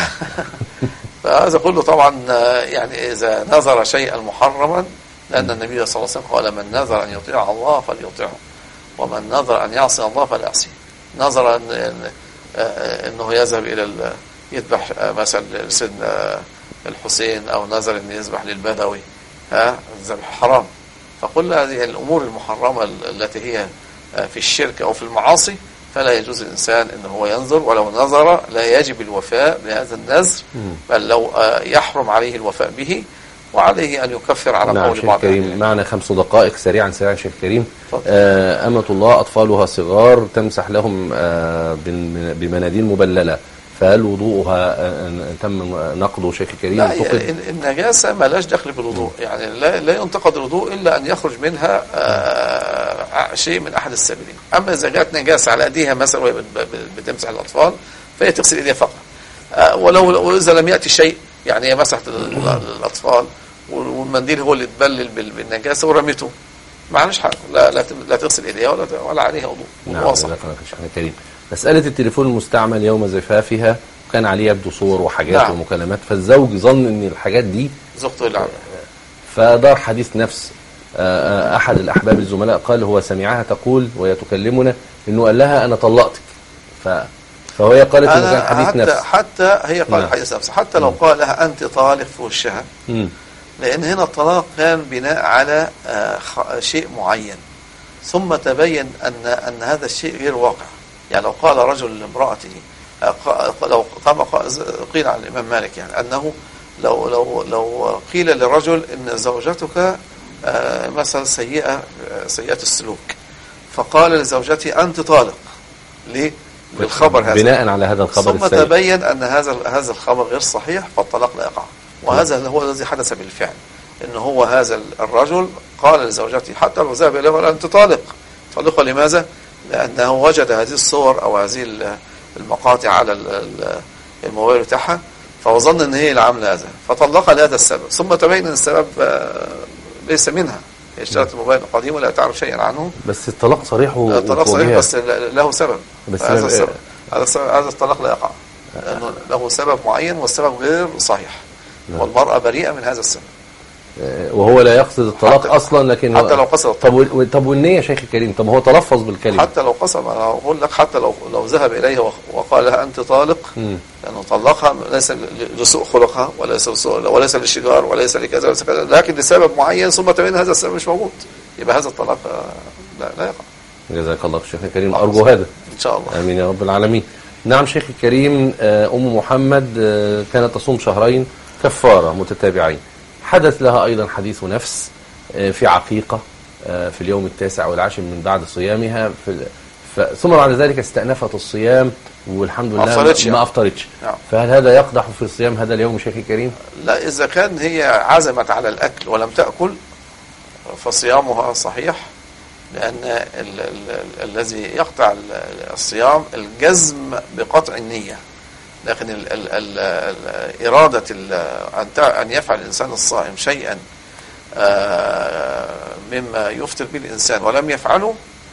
فهذا كله طبعا يعني إذا نظر شيئا محرما، لأن النبي صلى الله عليه وسلم قال: من نظر أن يطيع الله فليطيعه، ومن نظر أن يعصي الله فليعصيه. نظر أن أنه يذهب إلى يذبح مثلا سيدنا الحسين، أو نظر أن يذبح للبدوي، ها الذبح حرام. فكل هذه الأمور المحرمة التي هي في الشرك أو في المعاصي فلا يجوز الإنسان أنه هو ينظر، ولو نظر لا يجب الوفاء بهذا النذر، بل لو يحرم عليه الوفاء به، وعليه أن يكفر على نعم قول بعض العلماء. معنا خمس دقائق سريعا سريعا شيخ كريم. آه أمة الله أطفالها صغار تمسح لهم آه بمناديل مبللة، فهل وضوءها آه تم نقضه شيخ كريم؟ لا، النجاسة ما لاش دخل بالوضوء، يعني لا, لا ينتقد الوضوء إلا أن يخرج منها آه شيء من أحد السبيلين. أما إذا جاءت نجاسة على أيديها مثلا وهي بتمسح الأطفال فهي تغسل إيديها فقط. ولو وإذا لم يأتي شيء، يعني هي مسحت الأطفال والمنديل هو اللي اتبلل بالنجاسة ورميته، ما عندهاش حاجة، لا لا لا تغسل إيديها ولا ولا عليها وضوء. نعم جزاك الله خير شيخنا الكريم. مسألة التليفون المستعمل يوم زفافها كان عليه يبدو صور وحاجات نعم. ومكالمات، فالزوج ظن ان الحاجات دي زوجته اللي عملها، فدار حديث نفس. احد الاحباب الزملاء قال هو سمعها تقول وهي تكلمنا انه قال لها انا طلقتك، ف فهي قالت انه كان حديث حتى نفس. حتى هي قالت نعم. حديث نفس، حتى لو قال لها انت طالق في وشها، م. لان هنا الطلاق كان بناء على شيء معين، ثم تبين ان ان هذا الشيء غير واقع. يعني لو قال رجل لامرأته، لو قام قيل عن الإمام مالك يعني أنه لو لو لو قيل للرجل إن زوجتك مثلا سيئة سيئة السلوك، فقال لزوجته أنت طالق، ليه؟ للخبر هذا، بناء على هذا الخبر ثم السيء. تبين أن هذا هذا الخبر غير صحيح، فالطلاق لا يقع. وهذا هو الذي حدث بالفعل، إن هو هذا الرجل قال لزوجته حتى لو ذهب إليه وقال أنت طالق. طالقة لماذا؟ لأنه وجد هذه الصور أو هذه المقاطع على الموبايل بتاعها، فظن أن هي اللي عامله هذا، فطلقها لهذا السبب. ثم تبين أن السبب ليس منها، هي اشترت الموبايل القديم ولا تعرف شيئا عنه. بس الطلاق صريح و... الطلاق صريح بس له سبب، بس هذا السبب هذا الطلاق لا يقع، لأنه له سبب معين والسبب غير صحيح، والمرأة بريئة من هذا السبب، وهو لا يقصد الطلاق اصلا. لكن حتى لو قصد الطلاق. طب طب والنية يا شيخ الكريم؟ طب هو تلفظ بالكلمه حتى لو قصد، انا اقول لك حتى لو لو ذهب اليها وقال لها انت طالق، لانه طلقها ليس لسوء خلقها وليس لسوء وليس للشجار وليس لكذا وليس كذا، لكن لسبب معين ثم تبين هذا السبب مش موجود، يبقى هذا الطلاق لا لا يقع. جزاك الله شيخ الكريم، ارجو هذا ان شاء الله. امين يا رب العالمين. نعم شيخ الكريم، ام محمد كانت تصوم شهرين كفاره متتابعين، حدث لها أيضا حديث نفس في عقيقة في اليوم التاسع والعاشر من بعد صيامها، ف... ثم بعد ذلك استأنفت الصيام والحمد لله ما أفطرتش. نعم. فهل هذا يقدح في الصيام هذا اليوم شيخ الكريم؟ لا، إذا كان هي عزمت على الأكل ولم تأكل فصيامها صحيح، لأن ال... ال... الذي يقطع الصيام الجزم بقطع النية، لكن ال ال ال ال إرادة ال أن يفعل الإنسان الصائم شيئا مما يفطر به الإنسان ولم يفعله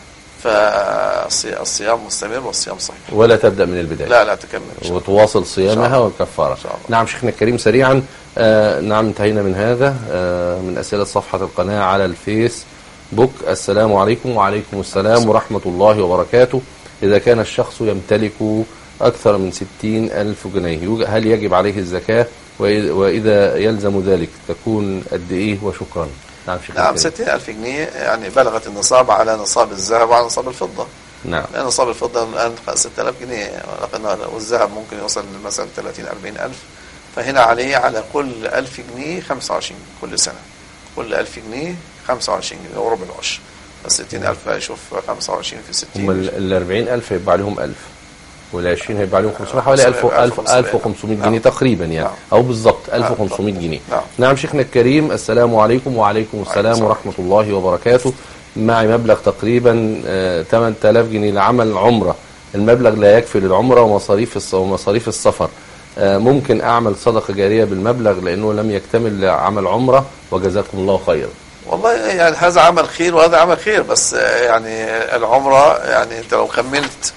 فالصيام مستمر والصيام صحيح، ولا تبدأ من البداية. لا لا تكمل وتواصل صيامها والكفارة. نعم شيخنا الكريم سريعا. آه نعم انتهينا من هذا. آه من أسئلة صفحة القناة على الفيس بوك. السلام عليكم. وعليكم السلام ورحمة الله وبركاته. إذا كان الشخص يمتلك أكثر من ستين ألف جنيه هل يجب عليه الزكاة؟ وإذا يلزم ذلك تكون قد إيه؟ وشكرا. نعم شيخ. نعم ستين ألف جنيه يعني بلغت النصاب على نصاب الذهب وعلى نصاب الفضة. نعم. لأن نصاب الفضة الآن ستة آلاف جنيه، والذهب ممكن يوصل مثلا ثلاثين أربعين ألف، فهنا عليه على كل ألف جنيه خمسة وعشرين كل سنة، كل ألف جنيه خمسة وعشرين جنيه وربع العشر، فستين ألف هيشوف خمسة وعشرين في ستين. هم الأربعين ألف يبقى عليهم ألف، والعشرين هيبقى عليهم خمسمائة، حوالي ألف ألف وخمسمائة جنيه تقريبا يعني، أو بالضبط ألف وخمسمائة جنيه. نعم شيخنا الكريم. السلام عليكم. وعليكم السلام ورحمة الله وبركاته. معي مبلغ تقريبا ثمانية آلاف جنيه لعمل عمرة، المبلغ لا يكفي للعمرة ومصاريف ومصاريف السفر، ممكن أعمل صدقة جارية بالمبلغ لأنه لم يكتمل عمل عمرة؟ وجزاكم الله خيرا. والله يعني هذا عمل خير وهذا عمل خير، بس يعني العمرة يعني أنت لو كملت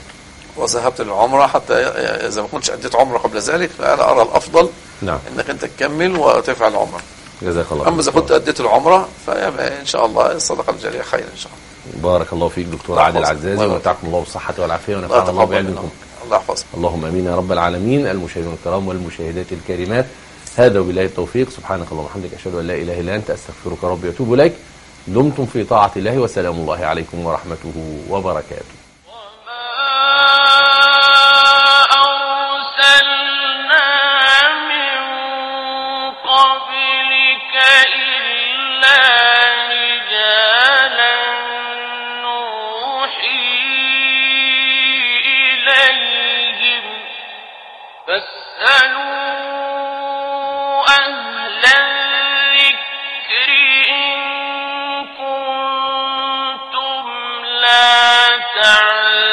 وذهبت للعمرة حتى إذا ما كنتش أديت عمرة قبل ذلك، فأنا أرى الأفضل نعم. إنك أنت تكمل وتفعل العمرة. جزاك الله. أما إذا كنت أديت العمرة فإن شاء الله الصدقة الجارية خير إن شاء الله. بارك الله فيك دكتور عادل عزازي، ومتعكم الله بالصحة والعافية، ونفعنا الله بعلمكم. الله يحفظك. اللهم امين يا رب العالمين. المشاهدين الكرام والمشاهدات الكريمات، هذا وبالله التوفيق. سبحانك اللهم وبحمدك، اشهد ان لا اله الا انت، استغفرك ربي واتوب اليك. دمتم في طاعة الله، وسلام الله عليكم ورحمته وبركاته. الذكر إن كنتم تعلمون